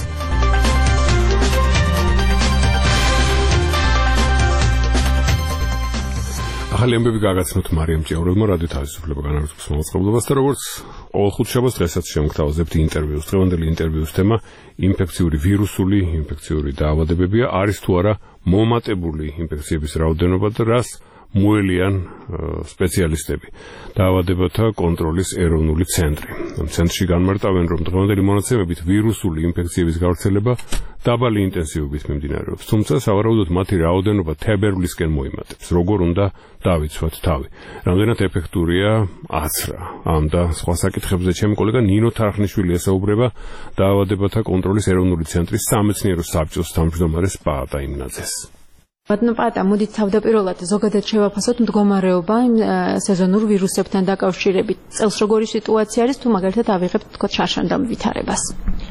B: ახალი ამბები გაგაცნოთ მარიამ ჭიაურელმა რადიო თავისუფლება განაგრძობს მოწყობილობას და როგორც ყოველ ხუთშაბათს დღესაც შემოგთავაზებთ ინტერვიუს. დღევანდელი ინტერვიუს თემა ინფექციური ვირუსული ინფექციური დაავადებებია, არის თუ არა მომატებული ინფექციების რაოდენობა და რას მოელიან სპეციალისტები. დაავადებათა კონტროლის ეროვნული ცენტრი. ამ ცენტრში განმარტავენ, რომ დღევანდელი მონაცემებით ვირუსული ინფექციების გავრცელება დაბალი ინტენსივობით მიმდინარეობს, თუმცა სავარაუდოდ მათი რაოდენობა თებერვლისკენ მოიმატებს. როგორ უნდა დავიცვათ თავი? რამდენად ეფექტურია აცრა? ამ და სხვა საკითხებზე ჩემი კოლეგა ნინო თარხნიშვილი ესაუბრება დაავადებათა კონტროლის ეროვნული ცენტრის სამეცნიერო საბჭოს თავმჯდომარეს პაატა იმნაძეს.
S: ბატონო პაატა, მოდით თავდაპირველად ზოგადად შევაფასოთ მდგომარეობა სეზონურ ვირუსებთან დაკავშირებით. წელს როგორი სიტუაცია არის, თუ მაგალითად ავიღებთ თქო შარშანდამ ვითარებას?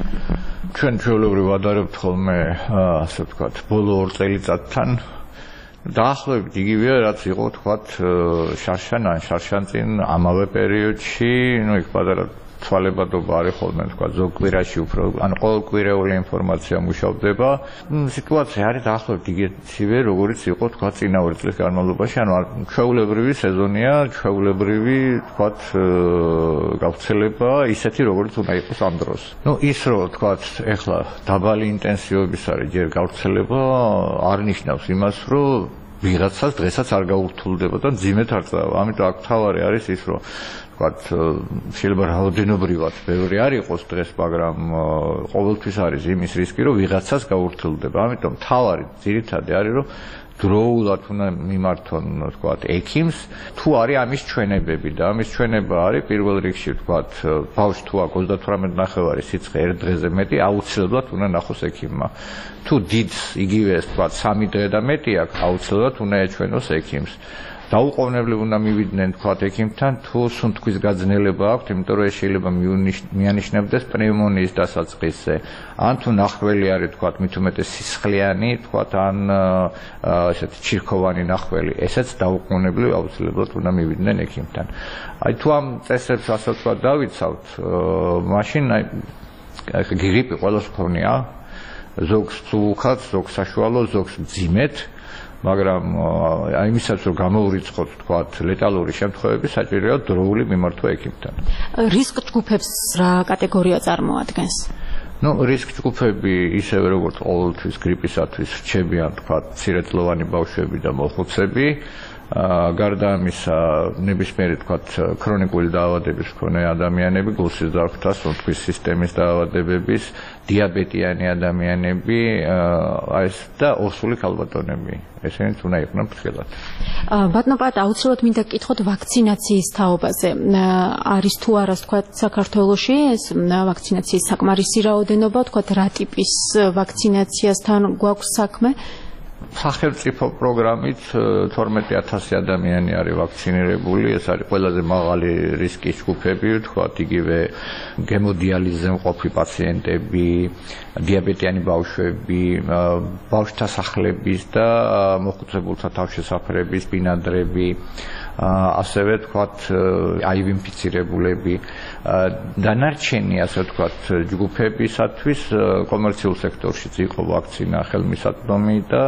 G: ჩვენ ჩვეულებრივ ვადარებთ ხოლმე, ასე ვთქვათ, ბოლო 2 წელიწადთან დაახლოებით იგივეა, რაც იყო ვთქვათ შარშანწინ ამავე პერიოდში, იქ პატარა ცვალებადობა არის ხოლმე ვთქვათ ზოგ კვირაში უფრო, ან ყოველკვირეული ინფორმაცია მუშავდება. სიტუაცია არის დაახლოებით იგივე, როგორიც იყო ვთქვათ წინა 2 წლის განმავლობაში, ანუ ჩვეულებრივი სეზონია, ჩვეულებრივი ვთქვათ გავრცელება ისეთი, როგორც უნდა იყოს ამ დროს. ის რომ ვთქვათ ეხლა დაბალი ინტენსივობის არის ჯერ გავრცელება, არ ნიშნავს იმას, რომ ვიღაცას დღესაც არ გაურთულდება და მძიმედ არ წავა. ამიტომ აქ თავარი არის ის, რომ შეიძლება რაოდენობრივად ბევრი არ იყოს დღეს, მაგრამ ყოველთვის არის იმის რისკი, რომ ვიღაცას გაურთულდება. ამიტომ თავარი ძირითადად არის, რომ დროულად უნდა მიმართონ, ვთქვათ, ექიმს, თუ არის ამის ჩვენებები და ამის ჩვენება არის პირველ რიგში, ვთქვათ, ბავშვს თუ აქვს 38.5 სიცხე ერთ დღეზე მეტი, აუცილებლად უნდა ნახოს ექიმმა. თუ დიდს იგივე, ვთქვათ, 3 დღე და მეტი აქვს, აუცილებლად უნდა ეჩვენოს ექიმს. დაუყოვნებლივ უნდა მივიდნენ თქვათ ექიმთან, თუ სუნთქვის გაძნელება აქვს, იმიტომ რომ ეს შეიძლება მიანიშნებდეს პნევმონიის დასაწყისზე. ან თუ ნახველი არის თქვათ მით უმეტეს სისხლიანი, თქვათ ან ესეთი ჩირქოვანი ნახველი, ესეც დაუყოვნებლივ აუცილებლად უნდა მივიდნენ ექიმთან. აი თუ ამ წესებს ასე თქვათ დავიცავთ, მაშინ აი გრიპი ყველას ქონია, ზოგს უხად, ზოგს საშუალო, ზოგს მძიმედ. მაგრამ აიმისაც რომ გამოურიცხოთ თქვათ ლეტალური შემთხვევები საჭიროა დროული მიმართვა ექიმთან.
S: რისკ ჯგუფებს რა კატეგორია წარმოადგენს?
G: რისკ ჯგუფები ისევე როგორც ყოველთვის გრიპისათვის რჩებიან თქვათ მცირეწლოვანი ბავშვები და მოხუცები. გარდა ამისა, ნებისმიერი თქვათ ქრონიკული დაავადების მქონე ადამიანები, გულსის ძარღვთას, უთქვის სისტემის დაავადებების, დიაბეტიანი ადამიანები, ეს და ორსული ქალბატონები. ესენიც უნდა იყვნენ ფრთხილად.
S: ბატონო პატა, აუცილებლად მინდა გკითხოთ ვაქცინაციის თაობაზე. არის თუ არა თქვათ საქართველოში ეს ვაქცინაციის საკმარისი რაოდენობა, თქვათ რა ტიპის ვაქცინაციასთან გვაქვს საქმე?
G: სახელმწიფო პროგრამით 12000 ადამიანი არის ვაქცინირებული, ეს არის ყველაზე მაღალი რისკის ჯგუფები, თქვათ იგივე გემოდიალიზზე მყოფი პაციენტები, დიაბეტიანი ბავშვები, ბავშვთა სახლების და მოხუცებულთა თავშესაფრების ბინადრები, ასევე თქვათ HIV ინფიცირებულები, დანარჩენი ასე თქვათ ჯგუფებისათვის კომერციულ სექტორშიც იყო ვაქცინა ხელმისაწვდომი და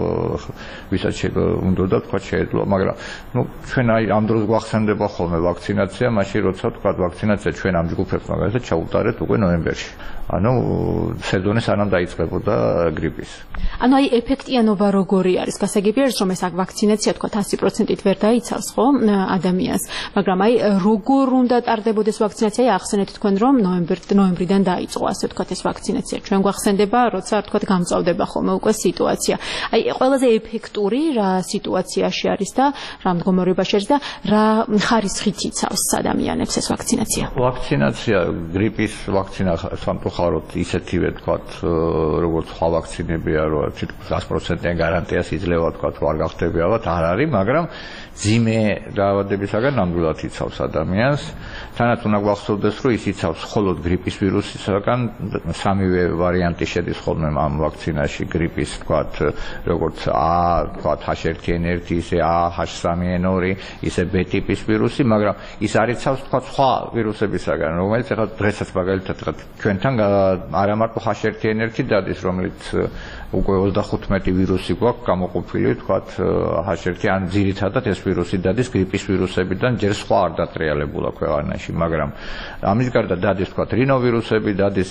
G: ვისაც უნდა თქვათ შეეძლო, მაგრამ ჩვენ ამ დროს გვახსენდება ხოლმე ვაქცინაცია, მაშინ როცა თქვათ ვაქცინაცია ჩვენ ამ ჯგუფებს მაგალითად ჩაუტარეთ უკვე ნოემბერში. ანუ სეზონი სანამ დაიწყებოდა გრიპის.
S: ანუ აი ეფექტიანობა როგორი არის? გასაგებია არის რომ ეს ვაქცინაცია თქვათ 100%-ით ვერ დაიცავს ხო ადამიანს, მაგრამ აი როგორ უნდა ტარდებოდეს ვაქცინაცია? ახსენეთ თქვენ რომ ნოემბრიდან დაიწყო ასე თქვათ ეს ვაქცინაცია. ჩვენ გვახსენდება როცა თქვათ გამწვავდება ხოლმე უკვე სიტუაცია. აი ყველაზე ეფექტური რა სიტუაციაში არის და რა მდგომარეობაში არის და რა ხარისხით იცავს ადამიანებს ეს ვაქცინაცია?
G: ვაქცინაცია, გრიპის ვაქცინა სამწუხაროდ ისეთივე თქვათ როგორც სხვა ვაქცინებია, რომ 100%-იან გარანტიას იძლევა თქვათ არ გახდები ალბათ, არ არის, მაგრამ ძიმე დაავადებისაგან ნამდვილად იცავს ადამიანს. თანაც უნდა გვახსოვდეს, რომ ის იცავს მხოლოდ გრიპის ვირუსისაგან, სამივე ვარიანტი შედის ხოლმე ამ ვაქცინაში, გრიპის თქვათ როგორც თქვათ H1N1, ისე H3N2, ისე B ტიპის ვირუსი, მაგრამ ის არ იცავს თქვათ სხვა ვირუსებისაგან, რომელიც ახლა დღესაც მაგალითად ჩვენთან არა მარტო H1N1 დადის, რომელიც უკვე 35 ვირუსი გვაქვს გამოყოფილი, თქვათ H1 ან ძირითადად ეს ვირუსი დადის გრიპის ვირუსებიდან, ჯერ სხვა არ დატრიალებულა ქვეყანაში, მაგრამ ამის გარდა დადის თქვათ რინოვირუსები, დადის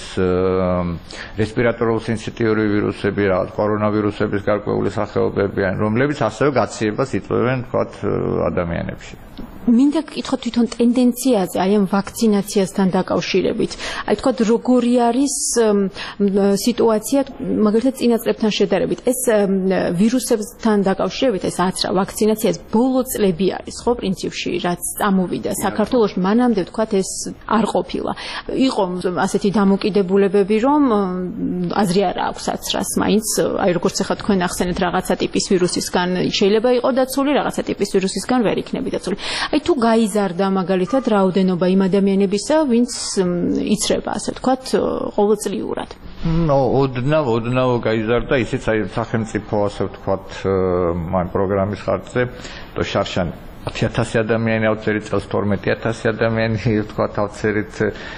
G: რესპირატორულ სინციტიური ვირუსები, რაღაც კორონავირუსების გარკვეული სახეობები, რომლებიც ასევე გაციებას იწვევენ თქვათ ადამიანებში.
S: მინდა გკითხოთ თვითონ ტენდენციაზე, აი ამ ვაქცინაციასთან დაკავშირებით. აი თქვათ როგორი არის სიტუაცია, მაგალითად წინა წლებთან შედარებით. ეს ვირუსებთან დაკავშირებით, ეს აცრა ვაქცინაციას ბოლო წლები არის, ხო, პრინციპში, რაც წამოვიდა საქართველოში, მანამდე თქვათ ეს არ ყოფილა. იყო ასეთი დამოკიდებულებები, რომ აზრი არ აქვს აცრას, მაინც აი როგორც ახლა თქვენ ახსენეთ რაღაცა ტიპის ვირუსისგან შეიძლება იყო დაცული, რაღაცა ტიპის ვირუსისგან ვერ იქნება დაცული. აი თუ გაიზარდა მაგალითად რაოდენობა იმ ადამიანებისა, ვინც იცრება, ასე ვთქვათ, ყოველწლიურად. ოდნავ
G: გაიზარდა, ისიც აი სახელმწიფო, ასე ვთქვათ, ამ პროგრამის ხარჯზე, то შარშან 10000 ადამიანი ავწერით წელს 12000 ადამიანი ვთქვათ ავწერით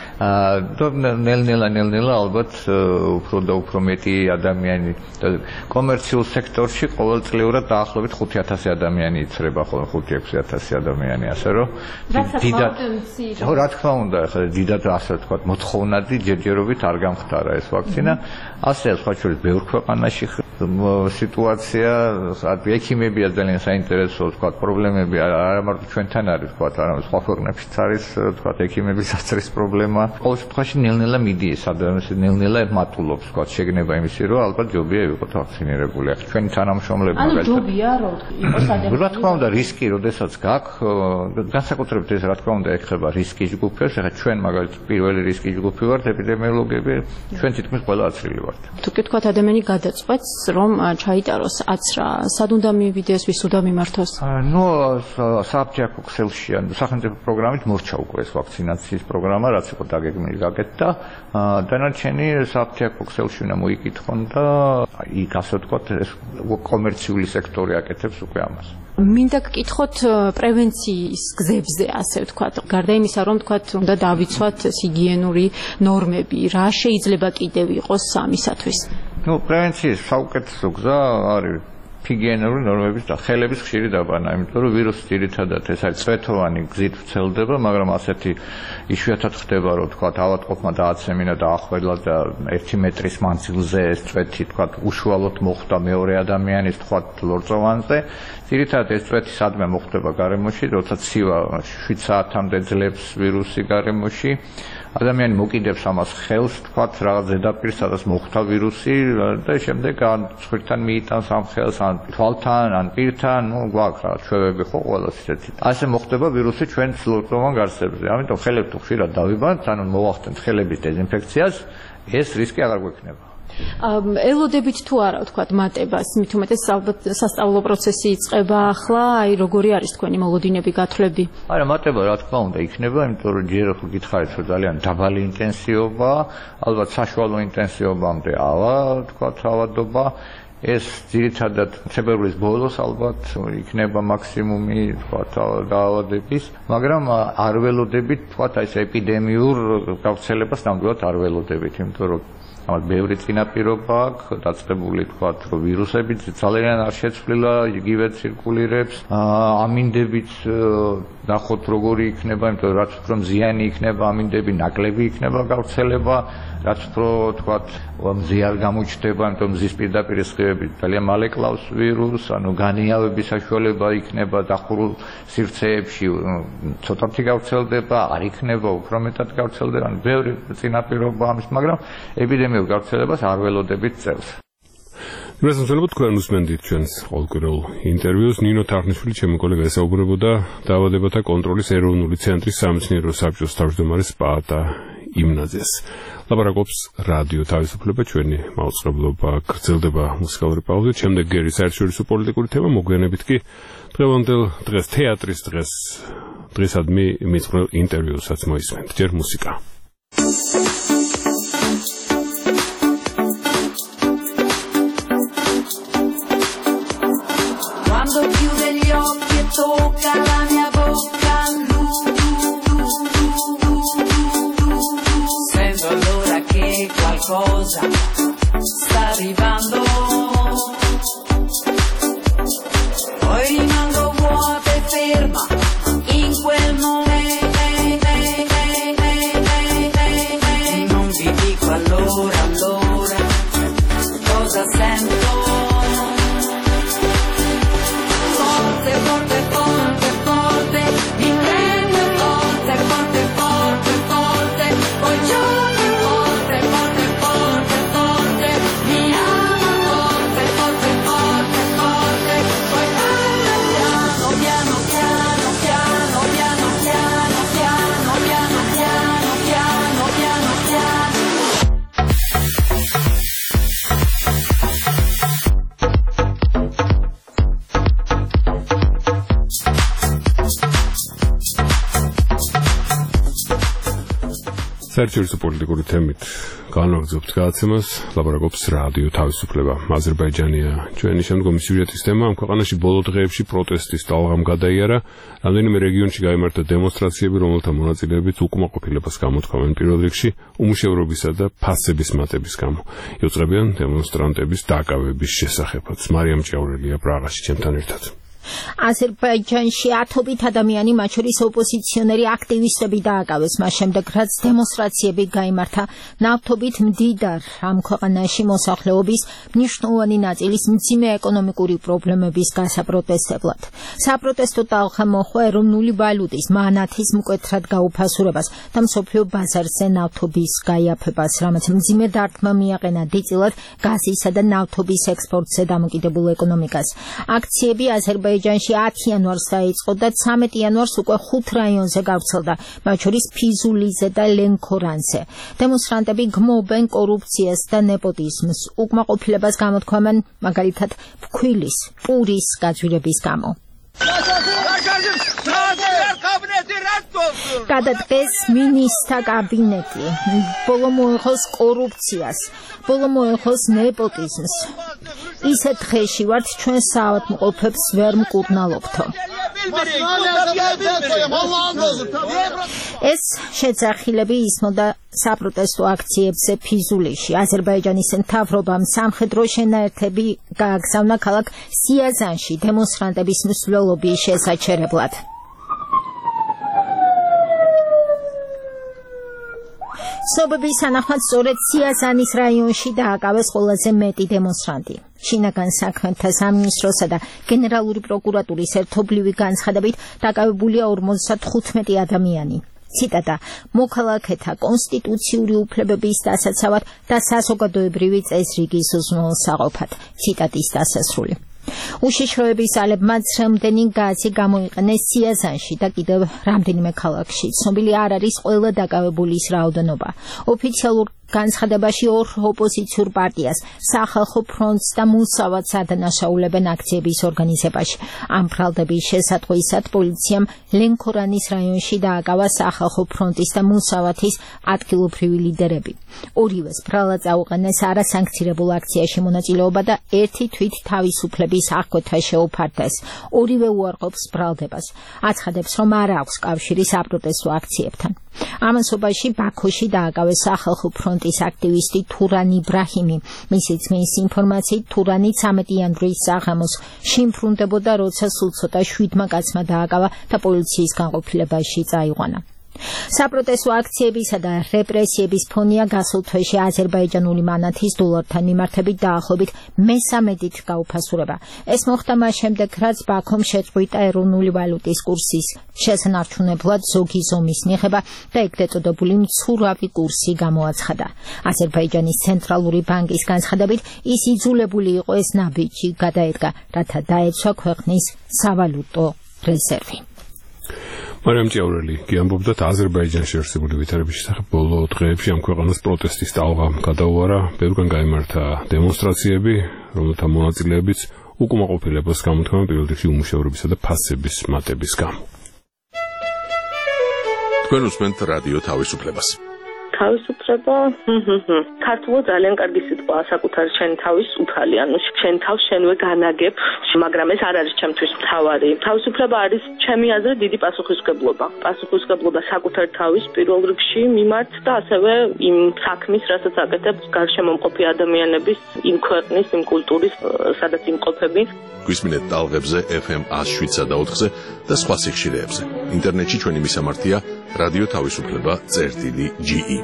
G: ნელ-ნელა ალბათ უფრო და უფრო მეტი ადამიანი კომერციულ სექტორში ყოველწლიურად დაახლოებით 5000 ადამიანი იცრება ხოლმე 5-6000 ადამიანი ასე რომ დიდად რა თქმა უნდა დიდად ასე ვთქვათ მოთხოვნადი ჯერჯერობით არ გამხდარა ეს ვაქცინა ასე სხვა შორის ბევრ ქვეყანაში სიტუაცია ექიმებია ძალიან საინტერესო ვთქვათ პრობლემები არა მარტო ჩვენთან არის ვთქვათ არამედ სხვა ქვეყნებშიც არის ვთქვათ ექიმების აცრის პრობლემა ყოველ შემთხვევაში ნელ-ნელა მიდის ადამიანს ნელ-ნელა მატულობს ვთქვათ შეგნება იმისი რომ ალბათ ჯობია ვიყოთ ვაქცინირებული ახლა ჩვენი თანამშრომლები
S: მაგალითად ჯობია რომ იყოს ადამიანი
G: რა თქმა უნდა რისკი როდესაც გაქვს განსაკუთრებით ეს რა თქმა უნდა ეხება რისკის ჯგუფებს ახლა ჩვენ მაგალითად პირველი რისკის ჯგუფი ვართ ეპიდემიოლოგები ჩვენ თითქმის ყველა აცრილი ვართ
S: თუ კი თქვათ ადამიანი გადაწყვეტს რომ ჩაიტაროს აცრა სად უნდა მივიდეს ვის უნდა მიმართოს
G: ნუ საფთიაქო ქსელში ან სახელმწიფო პროგრამით მორჩა უკვე ეს ვაქცინაციის პროგრამა რაც იყო დაგეგმილი გაკეთდა დანარჩენი საფთიაქო ქსელში უნდა მოიკითხონ და იქ ასე ვთქვათ ეს კომერციული სექტორი აკეთებს უკვე ამას
S: მინდა გკითხოთ პრევენციის გზებზე ასე ვთქვათ გარდა იმისა რომ ვთქვათ უნდა დავიცვათ ჰიგიენური ნორმები რა შეიძლება კიდევ იყოს ამისათვის
G: ნუ პრევენციის საუკეთესო გზა არის ჰიგიენური ნორმების და ხელების ხშირი დაბანა, იმიტომ რომ ვირუსი ძირითადად ეს არის წვეთოვანი გზით ვრცელდება, მაგრამ ასეთი იშვიათად ხდება, რომ თქვა ავადმყოფმა დააცემინა და ახველა და 1 მეტრის მანძილზე ეს წვეთი თქვა უშუალოდ მოხვდა მეორე ადამიანის თქვა ლორწოვანზე. ძირითადად ეს წვეთი სადმე მოხდება გარემოში, როცა ცივა 7 საათამდე ძლებს ვირუსი გარემოში. ადამიანი მოკიდებს ამას ხელს, თქვათ რაღაც ზედაპირს, სადაც მოხვდა ვირუსი და შემდეგ ან ცხვირთან მიიტანს ამ ხელს, ან თვალთან, ან პირთან, გვაქვს რა ჩვევები ხო ყველას ისეთი. ასე მოხდება ვირუსი ჩვენ ლორწოვან გარსებზე. ამიტომ ხელებს თუ ხშირად დავიბანთ, ანუ მოვახდენთ ხელების დეზინფექციას, ეს რისკი აღარ გვექნება.
S: ელოდებით თუ არა ვთქვათ მატებას, მით უმეტეს ალბათ სასწავლო პროცესი იწყება ახლა, აი როგორი არის თქვენი მოლოდინები, გათვლები?
G: არა, მატება რა თქმა უნდა იქნება, იმიტომ რომ ჯერ ხო გითხარით, რომ ძალიან დაბალი ინტენსივობა, ალბათ საშუალო ინტენსივობამდე თქვათ ავადობა. ეს ძირითადად თებერვლის ბოლოს ალბათ იქნება მაქსიმუმი თქვათ დაავადების, მაგრამ არ ველოდებით თქვათ ეს ეპიდემიურ გავრცელებას ნამდვილად არ ველოდებით, იმიტომ რომ ამათ ბევრი წინაპირობა აქვს დაწყებული თქვათ რომ ვირუსები ძალიან არ შეცვლილა, იგივე ცირკულირებს, ამინდებით ნახოთ როგორი იქნება, იმიტომ რომ რაც უფრო მზიანი იქნება ამინდები, ნაკლები იქნება გავრცელება, რაც უფრო თქვათ მზე არ გამოჩნდება, იმიტომ მზის პირდაპირ სხივები ძალიან მალე კლავს ვირუსს, ანუ განიავების საშუალება იქნება დახურულ სივრცეებში, ცოტათი გავრცელდება, არ იქნება უფრო მეტად გავრცელდება, ანუ ბევრი წინაპირობა ამის, მაგრამ ეპიდემიურ გავრცელებას არ ველოდებით წელს.
B: გასამართლებლად თქვენ უსმენდით ჩვენს ყოველკვირეულ ინტერვიუს. ნინო თარხნიშვილი ჩემი კოლეგა ესაუბრებოდა დაავადებათა კონტროლის ეროვნული ცენტრის სამეცნიერო საბჭოს თავმჯდომარის პაატა იმნაძეს. ლაპარაკობს რადიო თავისუფლება, ჩვენი მაუწყებლობა გრძელდება მუსიკალური პაუზით, შემდეგ გერი საერთაშორისო პოლიტიკური თემა, მოგვიანებით კი დღევანდელ დღეს თეატრის დღესადმი მიწვრილ ინტერვიუსაც მოისმენთ. ჯერ მუსიკა.
T: Quando chiude gli occhi e tocca la mia bocca, sento allora che qualcosa sta arrivando, poi rimango vuota e ferma in quel momento, non vi dico allora cosa sento. Forte, forte, forte, mi prende forte, forte, forte, forte, poi gioca forte, forte, forte, forte, mi ama forte, forte, forte, forte, poi parla piano, piano, piano, piano, piano, piano, piano, piano, piano, piano, piano, piano.
B: საერთაშორისო პოლიტიკური თემით განვაგრძობთ გადაცემას, ლაპარაკობს რადიო თავისუფლება. აზერბაიჯანია ჩვენი შემდგომი სიუჟეტის თემა. ამ ქვეყანაში ბოლო დღეებში პროტესტის ტალღამ გადაიარა. რამდენიმე რეგიონში გაიმართა დემონსტრაციები, რომელთა მონაწილეებიც უკმაყოფილებას გამოთქვამენ პირველ რიგში უმუშევრობისა და ფასების მატების გამო. იუწყებიან დემონსტრანტების დაკავების შესახებაც. მარიამ ჭიაურელია პრაღაში ჩემთან ერთად.
C: აზერბაიჯანში ათობით ადამიანი, მათ შორის ოპოზიციონერი აქტივისტები დააკავეს, მას შემდეგ რაც დემონსტრაციები გაიმართა ნავთობით მდიდარ ამ ქვეყანაში მოსახლეობის მნიშვნელოვანი ნაწილის მძიმე ეკონომიკური პრობლემების გასაპროტესტებლად. საპროტესტო ტალღა მოჰყვა ეროვნული ვალუტის, მანათის მკვეთრად გაუფასურებას და მსოფლიო ბაზარზე ნავთობის გაიაფებას, რამაც მძიმე დარტყმა მიაყენა დიდწილად გაზისა და ნავთობის ექსპორტზე დამოკიდებულ ეკონომიკას. აქციები აზერბაიჯანში 10 იანვარს დაიწყო და 13 იანვარს უკვე 5 რაიონზე გავრცელდა, მათ შორის ფიზულიზე და ლენქორანზე. დემონსტრანტები გმობენ კორუფციას და ნეპოტიზმს, უკმაყოფილებას გამოთქვამენ მაგალითად ფქვილის, პურის გაძვირების გამო. გადადგეს მინისტრთა კაბინეტი, ბოლო მოეხოს კორუფციას, ბოლო მოეხოს ნეპოტიზმს. ისეთ დღეში ვართ, ჩვენ საავადმყოფებს ვერ მკურნალობთო. ეს შეძახილები ისმოდა საპროტესტო აქციებზე ფიზულიში. აზერბაიჯანის მთავრობამ სამხედრო შენაერთები გააგზავნა ქალაქ სიაზანში დემონსტრანტების მსვლელობის შესაჩერებლად. ცნობების თანახმად სწორედ სიაზანის რაიონში დააკავეს ყველაზე მეტი დემონსტრანტი. შინაგან საქმეთა სამინისტროსა და გენერალური პროკურატურის ერთობლივი განცხადებით დაკავებულია 55 ადამიანი. ციტატა: მოქალაქეთა კონსტიტუციური უფლებების დასაცავად და საზოგადოებრივი წესრიგის უზრუნველსაყოფად. ციტატის დასასრული. უშიშროების ალებმა ცრემდენი გაზი გამოიყენეს სიაზანში და კიდევ რამდენიმე ქალაქში. ცნობილი არ არის ყველა დაკავებულის რაოდენობა. ოფიციალურ განცხადებაში ორ ოპოზიციურ პარტიას, სახალხო ფრონტს და მუსავატს ადანაშაულებენ აქციების ორგანიზებაში. ამ ბრალდების შესატყვისად პოლიციამ ლენქორანის რაიონში დააკავა სახალხო ფრონტის და მუსავათის ადგილობრივი ლიდერები. ორივეს ბრალად წაუყენეს არასანქცირებულ აქციაში მონაწილეობა და ერთი თვით თავისუფლების აღკვეთა შეუფარდეს. ორივე უარყოფს ბრალდებას. აცხადებს, რომ არ აქვს კავშირი საპროტესტო აქციებთან. ამასობაში ბაქოში დააკავეს სახალხო ფრონტის აქტივისტი თურან იბრაჰიმი. მისი ძმის ინფორმაციით თურანი 13 იანვრის საღამოს შიმფრუნდებოდა, როცა სულ ცოტა 7 კაცმა დააკავა და პოლიციის განყოფილებაში წაიყვანა. საპროტესტო აქციებისა და რეპრესიების ფონია გასულ თვეში აზერბაიჯანული მანათის დოლართან მიმართებით დაახლოებით მესამედით გაუფასურება. ეს მოხდა მას შემდეგ, რაც ბაქომ შეწყვიტა ეროვნული ვალუტის კურსის შესანარჩუნებლად ზოგი ზომის მიღება და ეგრეთ წოდებული მცურავი კურსი გამოაცხადა. აზერბაიჯანის ცენტრალური ბანკის განცხადებით, ის იძულებული იყო ეს ნაბიჯი გადაერგა, რათა დაეცვა ქვეყნის სავალუტო რეზერვი.
B: მარიამ ჭიაურელი გიამბობდა აზერბაიჯანში არსებული ვითარების შესახებ. ბოლო დღეებში ამ ქვეყანას პროტესტის ტალღა გადაუარა, ბევრგან გაიმართა დემონსტრაციები, რომელთა მონაწილეებიც უკმაყოფილებას გამოთქვამენ პირველ რიგში უმუშევრობისა და ფასების მატების გამო.
A: თქვენ უსმენთ რადიო თავისუფლებას.
U: თავისუფლება ქართულად ძალიან კარგი სიტყვაა, საკუთარი შენი თავის უფალი, ანუ შენ თავს შენვე განაგებ, მაგრამ ეს არ არის ჩემთვის მთავარი. თავისუფლება არის ჩემი აზრით დიდი პასუხისმგებლობა. პასუხისმგებლობა საკუთარი თავის პირველ რიგში მიმართ და ასევე იმ საქმის, რასაც აკეთებს გარშემომყოფი ადამიანების, იმ ქვეყნის, იმ კულტურის, სადაც იმყოფები.
A: გვისმინეთ ტალღებზე FM 107.4-ზე და სხვა სიხშირეებზე. ინტერნეტში ჩვენი მისამართია რადიო თავისუფლება.ge.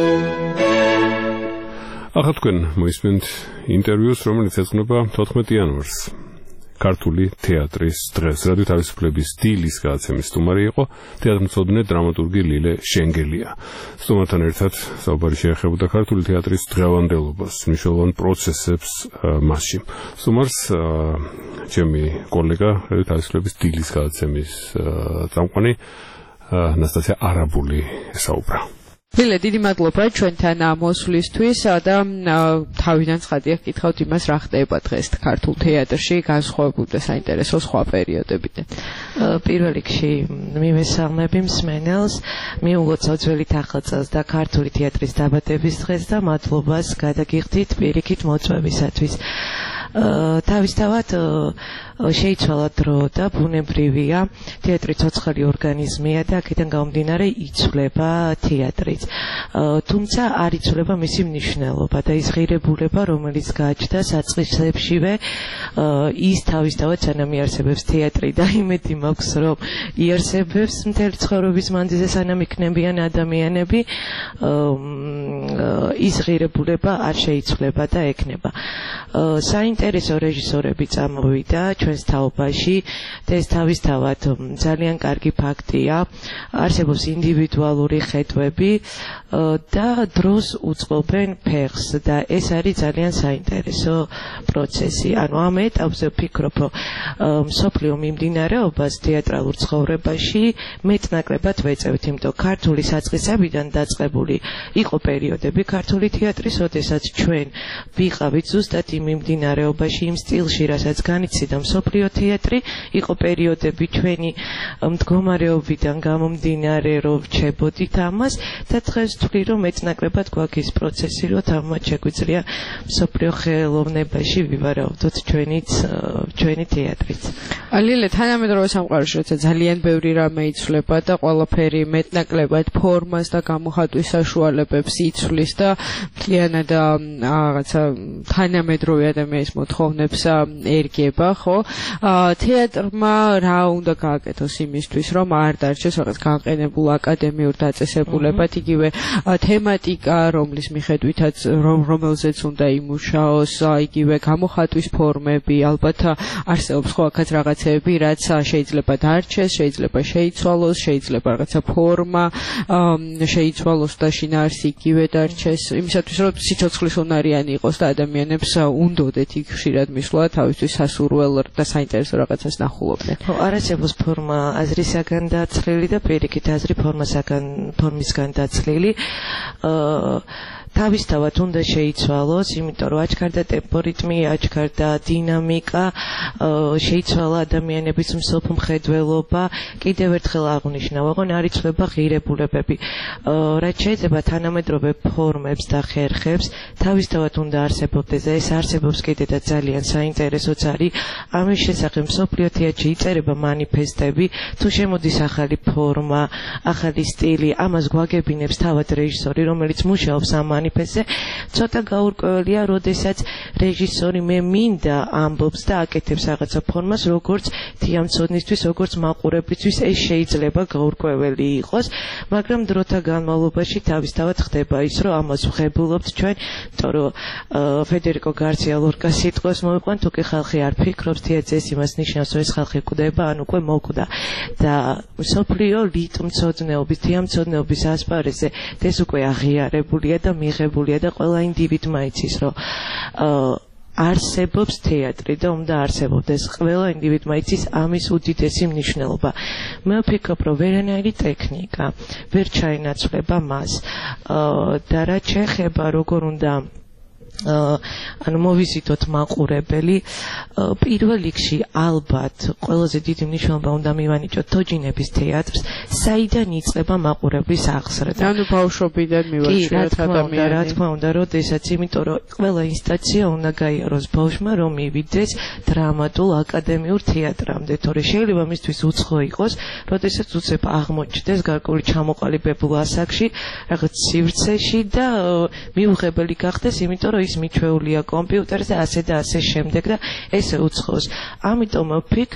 B: ახლა თქვენ მოისმენთ ინტერვიუს, რომელიც ეძღვნება 14 იანვარს. ქართული თეატრის დღეს. რადიო თავისუფლების დილის გადაცემის სტუმარი იყო თეატრმცოდნე დრამატურგი ლილე შენგელია. სტუმართან ერთად საუბარი შეეხებოდა ქართული თეატრის დღევანდელობას, მნიშვნელოვან პროცესებს მასში. სტუმარს ჩემი კოლეგა რადიო თავისუფლების დილის გადაცემის წამყვანი ნასტასია არაბული ესაუბრა.
H: ლილე, დიდი მადლობა ჩვენთან მოსვლისთვის და თავიდან ცხადია გითხავთ იმას, რა ხდება დღეს ქართულ თეატრში განსხვავებული და საინტერესო სხვა პერიოდებიდან.
V: პირველ რიგში მივესალმები მსმენელს, მიუღოთ ძველი ახალწელს და ქართული თეატრის დაბადების დღეს და მადლობას გადაგიხდით პირიქით მოწვევისათვის. თავისთავად შეიცვალა დრო და ბუნებრივია, თეატრი ცოცხალი ორგანიზმია და აქედან გამომდინარე იცვლება თეატრიც. თუმცა არ იცვლება მისი მნიშვნელობა და ის ღირებულება, რომელიც გააჩნდა საწყისებშივე, ის თავისთავად სანამ იარსებებს თეატრი და იმედი მაქვს, რომ იარსებებს მთელი ცხოვრების მანძილზე სანამ იქნებიან ადამიანები, ის ღირებულება არ შეიცვლება და ექნება. საინტერესო რეჟისორები წამოვიდა ჩვენს თაობაში და ეს თავისთავად ძალიან კარგი ფაქტია. არსებობს ინდივიდუალური ხედვები და დროს უწყობენ ფეხს და ეს არის ძალიან საინტერესო პროცესი. ანუ ამ ეტაპზე ვფიქრობ, რომ მსოფლიო მიმდინარეობას თეატრალურ ცხოვრებაში მეტნაკლებად ვეწევთ, იმიტომ ქართული საწყისებიდან დაწყებული იყო პერიოდები ქართული თეატრის, როდესაც ჩვენ ვიყავით ზუსტად იმ მიმდინარეობაზე, განმავლობაში იმ სტილში, რასაც განიცდიდა მსოფლიო თეატრი, იყო პერიოდები ჩვენი მდგომარეობიდან გამომდინარე, რომ ვჩებოდით ამას და დღეს ვთვლი, რომ მეცნაკლებად გვაქვს პროცესი, რომ თამამად შეგვიძლია მსოფლიო ხელოვნებაში ვივარაუდოთ ჩვენი თეატრიც.
E: ლილე, თანამედროვე სამყაროში როცა ძალიან ბევრი რამე იცვლება და ყველაფერი მეტნაკლებად ფორმას და გამოხატვის საშუალებებს იცვლის და მთლიანად რაღაცა თანამედროვე ადამიანის მოთხოვნებს ერგება, ხო? თეატრმა რა უნდა გააკეთოს იმისთვის, რომ არ დარჩეს რაღაც განყენებულ აკადემიურ დაწესებულებად, იგივე თემატიკა, რომლის მიხედვითაც რომელზეც უნდა იმუშაოს, იგივე გამოხატვის ფორმები, ალბათ არსებობს ხო აქაც რაღაცეები, რაც შეიძლება დარჩეს, შეიძლება შეიცვალოს, შეიძლება რაღაცა ფორმა შეიცვალოს და შინაარსი იგივე დარჩეს, იმისათვის რომ სიცოცხლის უნარიანი იყოს და ადამიანებს უნდოდეთ იქ ხშირად მისვლა თავისთვის სასურველ და საინტერესო რაღაცას ნახულობდნენ.
V: ხო, არასებობს ფორმა აზრისაგან დაცლილი და პირიქით აზრი ფორმისგან დაცლილი. თავისთავად უნდა შეიცვალოს, იმიტომ რომ აჩქარდა ტემპორიტმი, აჩქარდა დინამიკა, შეიცვალა ადამიანების მსოფლმხედველობა, კიდევ ერთხელ აღნიშნავ, ოღონდ არ იცვლება ღირებულებები. რაც შეიძლება თანამედროვე ფორმებს და ხერხებს, თავისთავად უნდა არსებობდეს და ეს არსებობს კიდე და ძალიან საინტერესოც არის. ამის შესახებ მსოფლიო თეატრში იწერება მანიფესტები, თუ შემოდის ახალი ფორმა, ახალი სტილი, ამას გვაგებინებს თავად რეჟისორი, რომელიც მუშაობს ამ მანიფესტზე. ცოტა გაურკვეველია, როდესაც რეჟისორი მე მინდა ამბობს და აკეთებს რაღაცა ფორმას, როგორც თეამცოდნისთვის, როგორც მაყურებლისთვის, ეს შეიძლება გაურკვეველი იყოს, მაგრამ დროთა განმავლობაში თავისთავად ხდება ის, რომ ამას ვღებულობთ ჩვენ, იმიტომ რომ ფედერიკო გარსია ლორკას სიტყვას მოვიყვანთ, თუ კი ხალხი არ ფიქრობს თეატრზე, იმას ნიშნავს, რომ ეს ხალხი კვდება, ან უკვე მოკვდა და მსოფლიო რიტმცოდნეობის, თეამცოდნეობის ასპარეზზე ეს უკვე აღიარებულია და მიღებულია და ყველა ინდივიდმა იცის, რომ არსებობს თეატრი და უნდა არსებობდეს. ყველა ინდივიდმა იცის ამის უდიდესი მნიშვნელობა. მე ვფიქრობ, რომ ვერანაირი ტექნიკა ვერ ჩაინაცვლება მას და რაც შეეხება როგორ უნდა ანუ მოვიზიტოთ მაყურებელი, პირველ რიგში ალბათ ყველაზე დიდი მნიშვნელობა უნდა მივანიჭოთ თოჯინების თეატრს, საიდან იწყება მაყურებლის აღზრდა.
E: ანუ ბავშვობიდან მივაჩვენოთ ადამიანს.
V: რა თქმა უნდა, როდესაც, იმიტომ რომ ყველა ინსტანცია უნდა გაიაროს ბავშვმა, რომ მივიდეს დრამატულ აკადემიურ თეატრამდე, თორე შეიძლება მისთვის უცხო იყოს, როდესაც უცებ აღმოჩნდეს გარკვეული ჩამოყალიბებულ ასაკში, რაღაც სივრცეში და მიუღებელი გახდეს, იმიტომ რომ ის მიჩვეულია კომპიუტერზე ასე და ასე შემდეგ და ესე უცხოს. ამიტომ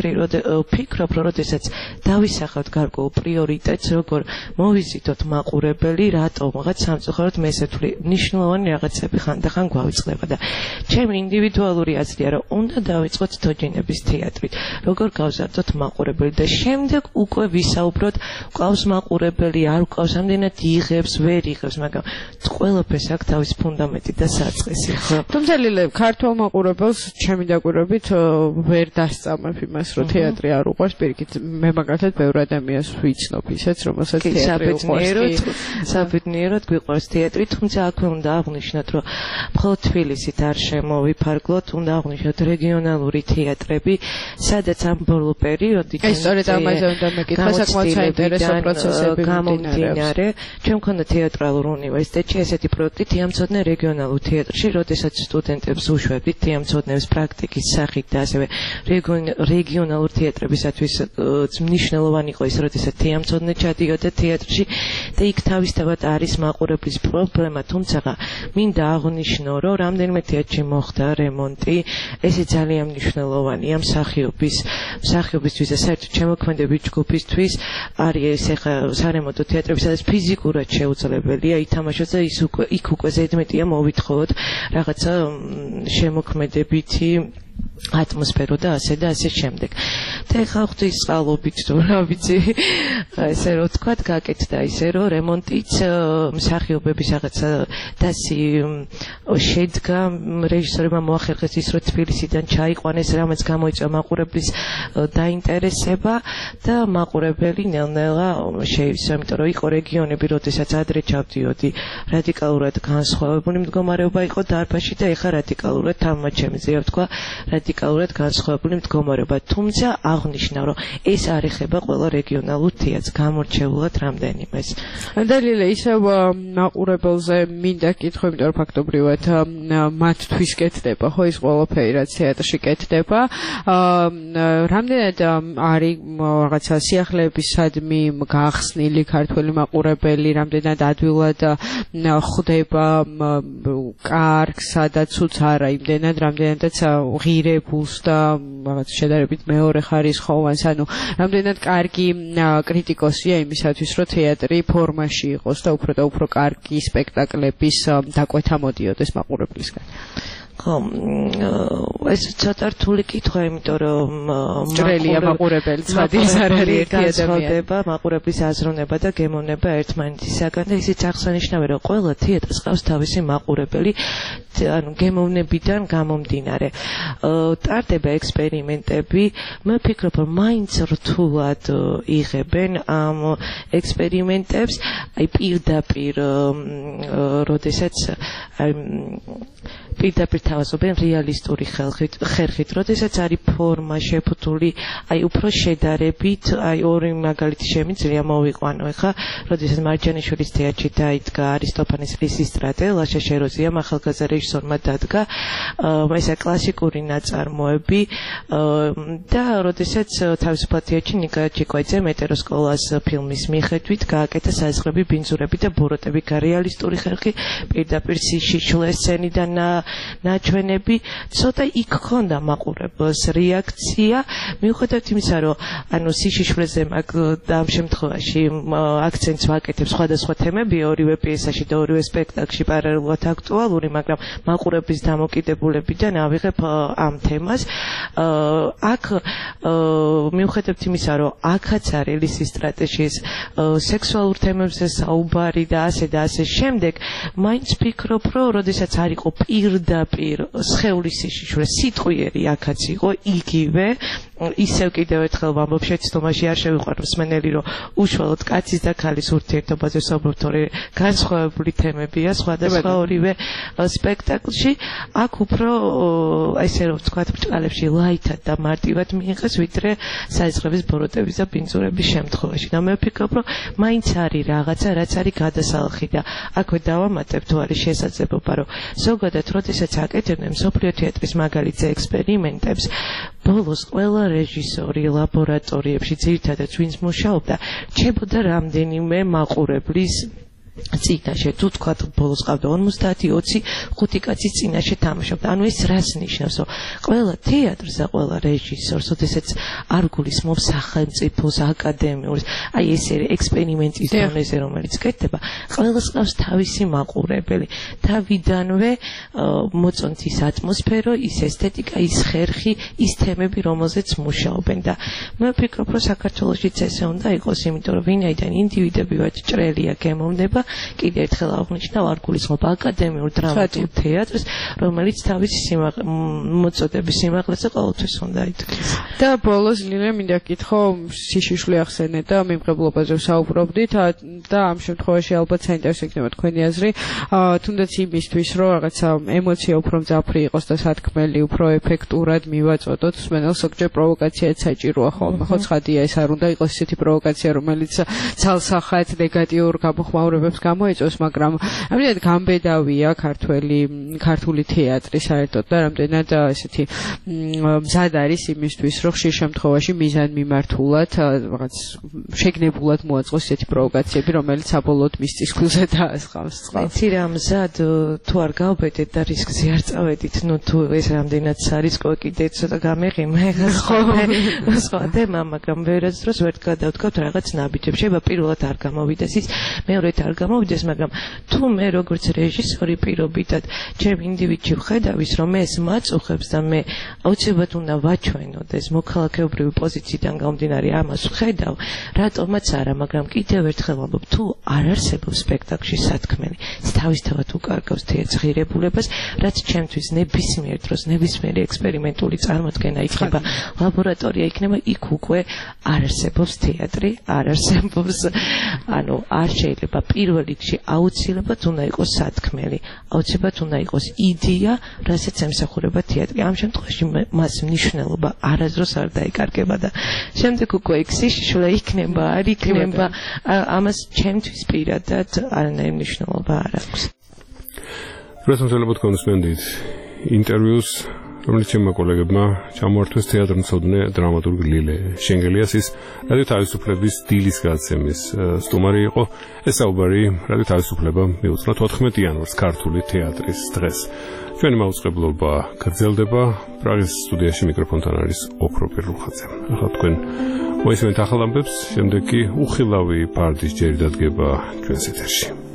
V: ვფიქრობ, რომ როდესაც დავისახავთ გარკვეულ პრიორიტეტს, როგორ მოვიზიტოთ მაყურებელი, რატომღაც სამწუხაროდ მე ესე ვთვლი, მნიშვნელოვანი რაღაცები ხანდახან გვავიწყდება და ჩემი ინდივიდუალური აზრია, რომ უნდა დავიწყოთ თოჯინების თეატრით, როგორ გავზარდოთ მაყურებელი და შემდეგ უკვე ვისაუბროთ, ყავს მაყურებელი, არ ყავს, ამდენად იღებს, ვერ იღებს, მაგრამ ყველაფერს აქვს თავის ფუნდამენტი და საწყისი.
E: თუმცა ლილე, ქართულ მაყურებელს ჩემი დაკვირვებით ვერ დასწამებ იმას, რომ თეატრი არ უყვარს, პირიქით მე მაგალითად ბევრ ადამიანს ვიცნობ ისეც, რომელსაც თეატრი უყვარს.
V: საბედნიეროდ გვიყვარს თეატრი, თუმცა აქვე უნდა აღვნიშნოთ, რომ მხოლოდ თბილისით არ შემოვიფარგლოთ, უნდა აღვნიშნოთ რეგიონალური თეატრები, სადაც ამ ბოლო პერიოდიდან
E: ეს სწორედ ამაზე უნდა მეკითხა, საკმაოდ საინტერესო პროცესები
V: გამომდინარე. ჩვენ მქონდა თეატრალურ უნივერსიტეტში ესეთი პროექტი თეამცოდნე რეგიონალურ თეატრში, როდესაც სტუდენტებს უშვებდით თეამცოდნეებს პრაქტიკის სახით და ასევე რეგიონალურ თეატრებისათვის მნიშვნელოვანი იყო ის, როდესაც თეამცოდნე ჩადიოდა თეატრში და იქ თავისთავად არის მაყურებლის პრობლემა, თუმცა მინდა აღვნიშნო, რომ რამდენიმე თეატრში მოხდა რემონტი, ესე ძალიან მნიშვნელოვანია მსახიობისთვის და საერთოდ შემოქმედებით ჯგუფისთვის არის ეს ახლა სარემონტო თეატრები, სადაც ფიზიკურად შეუძლებელია ითამაშოს და იქ უკვე ზედმეტია მოვითხოვოთ რაღაცა შემოქმედებითი ატმოსფერო და ასე შემდეგ. და ეხლა ღვთისწყალობით თუ რა ვიცი, ესე რომ თქვა, გაკეთდა ისე რომ რემონტიც მსახიობების რაღაცა დასი შედგა, რეჟისორებმა მოახერხეს ის რომ თბილისიდან ჩაიყვანეს, რამაც გამოიწვია მაყურებლის დაინტერესება და მაყურებელი ნელ-ნელა შეივსო, იმიტომ რომ იყო რეგიონები, როდესაც ადრე ჩავდიოდი, რადიკალურად განსხვავებული მდგომარეობა იყო დარბაზში და ეხლა რადიკალურად თამაშემზეა ვთქვა, რადიკალურად განსხვავებული მდგომარეობა. თუმცა აღნიშნა, რომ ეს არ ეხება ყველა რეგიონალურ თეატრს, გამორჩეულად რამდენიმეს.
E: და ლილე, ისევ მაყურებელზე მინდა კითხო, იმიტომ რომ ფაქტობრივად მათთვის კეთდება, ხო ის ყველაფერი, რაც თეატრში კეთდება. რამდენად არის რაღაცა სიახლეებისადმი გახსნილი ქართველი მაყურებელი, რამდენად ადვილად ხვდება კარგს, სადაც უც არა, იმდენად რამდენადაც ღირებულს და რაღაც შედარებით მეორე ხარისხოვანს, ანუ რამდენად კარგი კრიტიკოსია იმისათვის, რომ თეატრი ფორმაში იყოს და უფრო კარგი სპექტაკლების დაკვეთა მოდიოდეს მაყურებლისგან.
V: ხო, ეს ცოტა რთული კითხვა, იმიტომ რომ
E: ჭრელია მაყურებელი, ცხადის არ არის ერთი ადამიანი.
V: მაყურებლის აზროვნება და გემოვნება ერთმანეთისაგან და ისიც აღსანიშნავია, რომ ყველა თეატრს ყავს თავისი მაყურებელი, ანუ გემოვნებიდან გამომდინარე. ტარდება ექსპერიმენტები, მე ვფიქრობ, რომ მაინც რთულად იღებენ ამ ექსპერიმენტებს, აი პირდაპირ, როდესაც პირდაპირ თავაზობენ რეალისტური ხერხით, როდესაც არის ფორმა შეფუთული, აი უფრო შედარებით, აი ორი მაგალითი შემიძლია მოვიყვანო. ეხლა, როდესაც მარჯანიშვილის თეატრში დაიდგა არისტოფანეს ლისისტრატე, ლაშა შეროზიამ ახალგაზრდა რეჟისორმა დადგა, ესა კლასიკური ნაწარმოები და როდესაც თავისუფლად თეატრში ნიკა ჩიკვაიძე მეტეროსკოლას ფილმის მიხედვით გააკეთა საზღვრები, ბინძურები და ბოროტები, რეალისტური ხერხი, პირდაპირ სიშიშვლე სცენიდან ნაჩვენები, ცოტა იქ ქონდა მაყურებელს რეაქცია, მიუხედავად იმისა, რომ ანუ სიშიშვლეზე ამ შემთხვევაში აქცენტს ვაკეთებ სხვადასხვა თემები ორივე პიესაში და ორივე სპექტაკლში პარალელურად აქტუალური, მაგრამ მაყურებლის დამოკიდებულებიდან ავიღებ ამ თემას. აქ მიუხედავად იმისა, რომ აქაც არის ლისისტრატეში სექსუალურ თემებზე საუბარი და ასე შემდეგ, მაინც ფიქრობ, რომ როდესაც არ იყო პირდაპირ სხეულის სიშიშვლე, სიტყვიერი აქაც იყო იგივე, ისევ კიდევ ერთხელ ვამბობ, შეცდომაში არ შევიყვანო მსმენელი, რომ უშუალოდ კაცის და ქალის ურთიერთობაზე ვსაუბრობ, თორე განსხვავებული თემებია სხვადასხვა ორივე სპექტაკლში. აქ უფრო ესე რომ ვთქვათ, ბრჭყალებში ლაითად და მარტივად მიიღეს, ვიდრე საზღვრების ბოროტების და ბინძურების შემთხვევაში. და მე ვფიქრობ, რომ მაინც არის რაღაცა, რაც არის გადასალახი და აქვე დავამატებ, თუ არის შესაძლებლობა, რომ ზოგადად, როდესაც აკეთებდნენ მსოფლიო თეატრის მაგალითზე ექსპერიმენტებს, ბოლოს ყველა რეჟისორი ლაბორატორიებში, ძირითადად ვინც მუშაობდა, რჩებოდა რამდენიმე მაყურებლის წინაშე, თუ თქვათ ბოლოს ყავდა 50-20, 5 კაცის წინაშე თამაშობდა. ანუ ეს რას ნიშნავს, რომ ყველა თეატრს და ყველა რეჟისორს, როდესაც არ გულისხმობს სახელმწიფოს, აკადემიურს, აი ეს ექსპერიმენტის დონეზე, რომელიც კეთდება, ყველას ყავს თავისი მაყურებელი. თავიდანვე მოწონთ ის ატმოსფერო, ის ესთეტიკა, ის ხერხი, ის თემები, რომელზეც მუშაობენ და მე ვფიქრობ, რომ საქართველოშიც ესე უნდა იყოს, იმიტომ რომ ვინაიდან ინდივიდები ვართ, ჭრელია გემოვნება, კიდევ ერთხელ აღნიშნავ, არ გულისხმობ აკადემიურ დრამატულ თეატრს, რომელიც თავისი მოწოდების სიმაღლეზე ყოველთვის უნდა იდგეს.
E: და ბოლოს ლილე მინდა კითხო, სიშიშვლე ახსენეთ და მიმღებლობაზე ვსაუბრობდით და ამ შემთხვევაში ალბათ საინტერესო იქნება თქვენი აზრი, თუნდაც იმისთვის, რომ რაღაცა ემოცია უფრო მძაფრი იყოს და სათქმელი უფრო ეფექტურად მივაწოდოთ, მსმენელს ზოგჯერ პროვოკაციაც საჭიროა ხოლმე, ხო ცხადია, ეს არ უნდა იყოს ისეთი პროვოკაცია, რომელიც ცალსახად ნეგატიურ გამოხმაურებებს გამოიწვევს, მაგრამ რამდენად გამბედავია ქართული თეატრი საერთოდ და რამდენად ესეთი მზად არის იმისთვის, რომ ხშირ შემთხვევაში მიზანმიმართულად რაღაც შეგნებულად მოაწყოს ესეთი პროვოკაციები, რომელიც საბოლოოდ მის წისქვილზე დაასხამს წყალს.
V: იცი რა მზად თუ არ გავბედეთ და რისკზე არ წავედით, ნუ თუ ეს რამდენად სარისკო კიდე ცოტა გამეღიმე, სხვა თემა, მაგრამ ვერაც დროს ვერ გადავთქვათ რაღაც ნაბიჯებს. შეიძლება პირველად არ გამოვიდეს ის, მეორედ არ გამოვიდეს, მაგრამ თუ მე როგორც რეჟისორი პირობითად ჩემ ინდივიდში ვხედავის, რომ ეს მაწუხებს და მე აუცილებლად უნდა ვაჩვენოდეს მოქალაქეობრივი პოზიციიდან გამომდინარე ამას ვხედავ, რატომაც არა, მაგრამ კიდევ ერთხელ ვამბობ, თუ არ არსებობს სპექტაკლში სათქმელი, ის თავისთავად უკარგავს თეატრს ღირებულებას, რაც ჩემთვის ნებისმიერ დროს ნებისმიერი ექსპერიმენტული წარმოდგენა იქნება, ლაბორატორია იქნება, იქ უკვე არ არსებობს თეატრი, არ არსებობს, არ შეიძლება პირველ რიგში აუცილებლად უნდა იყოს სათქმელი, აუცილებლად უნდა იყოს იდეა, რასაც ემსახურება თეატრი. ამ შემთხვევაში მას მნიშვნელობა არასდროს არ დაიკარგება და შემდეგ უკვე ექსიშშლა იქნება, არ იქნება, ამას ჩემთვის პირადად არანაირი მნიშვნელობა არ აქვს.
B: პრესონსელებოდ კონსპენდით ინტერვიუს, რომელიც ჩემმა კოლეგებმა ჩამოართვეს თეატრმცოდნე დრამატურგ ლილე შენგელიასის რადიო თავისუფლების დილის გაცემის სტუმარი იყო. ეს საუბარი რადიო თავისუფლება მიუძღვა 14 იანვარს ქართული თეატრის დღეს. ჩვენი მაუწყებლობა გრძელდება. პრაღის სტუდიაში მიკროფონთან არის ოქროპირ რუხაძე. ახლა თქვენ მოისმენთ ახალ ამბებს, შემდეგ კი უხილავი ფარდის ჯერი დადგება ჩვენს ეთერში.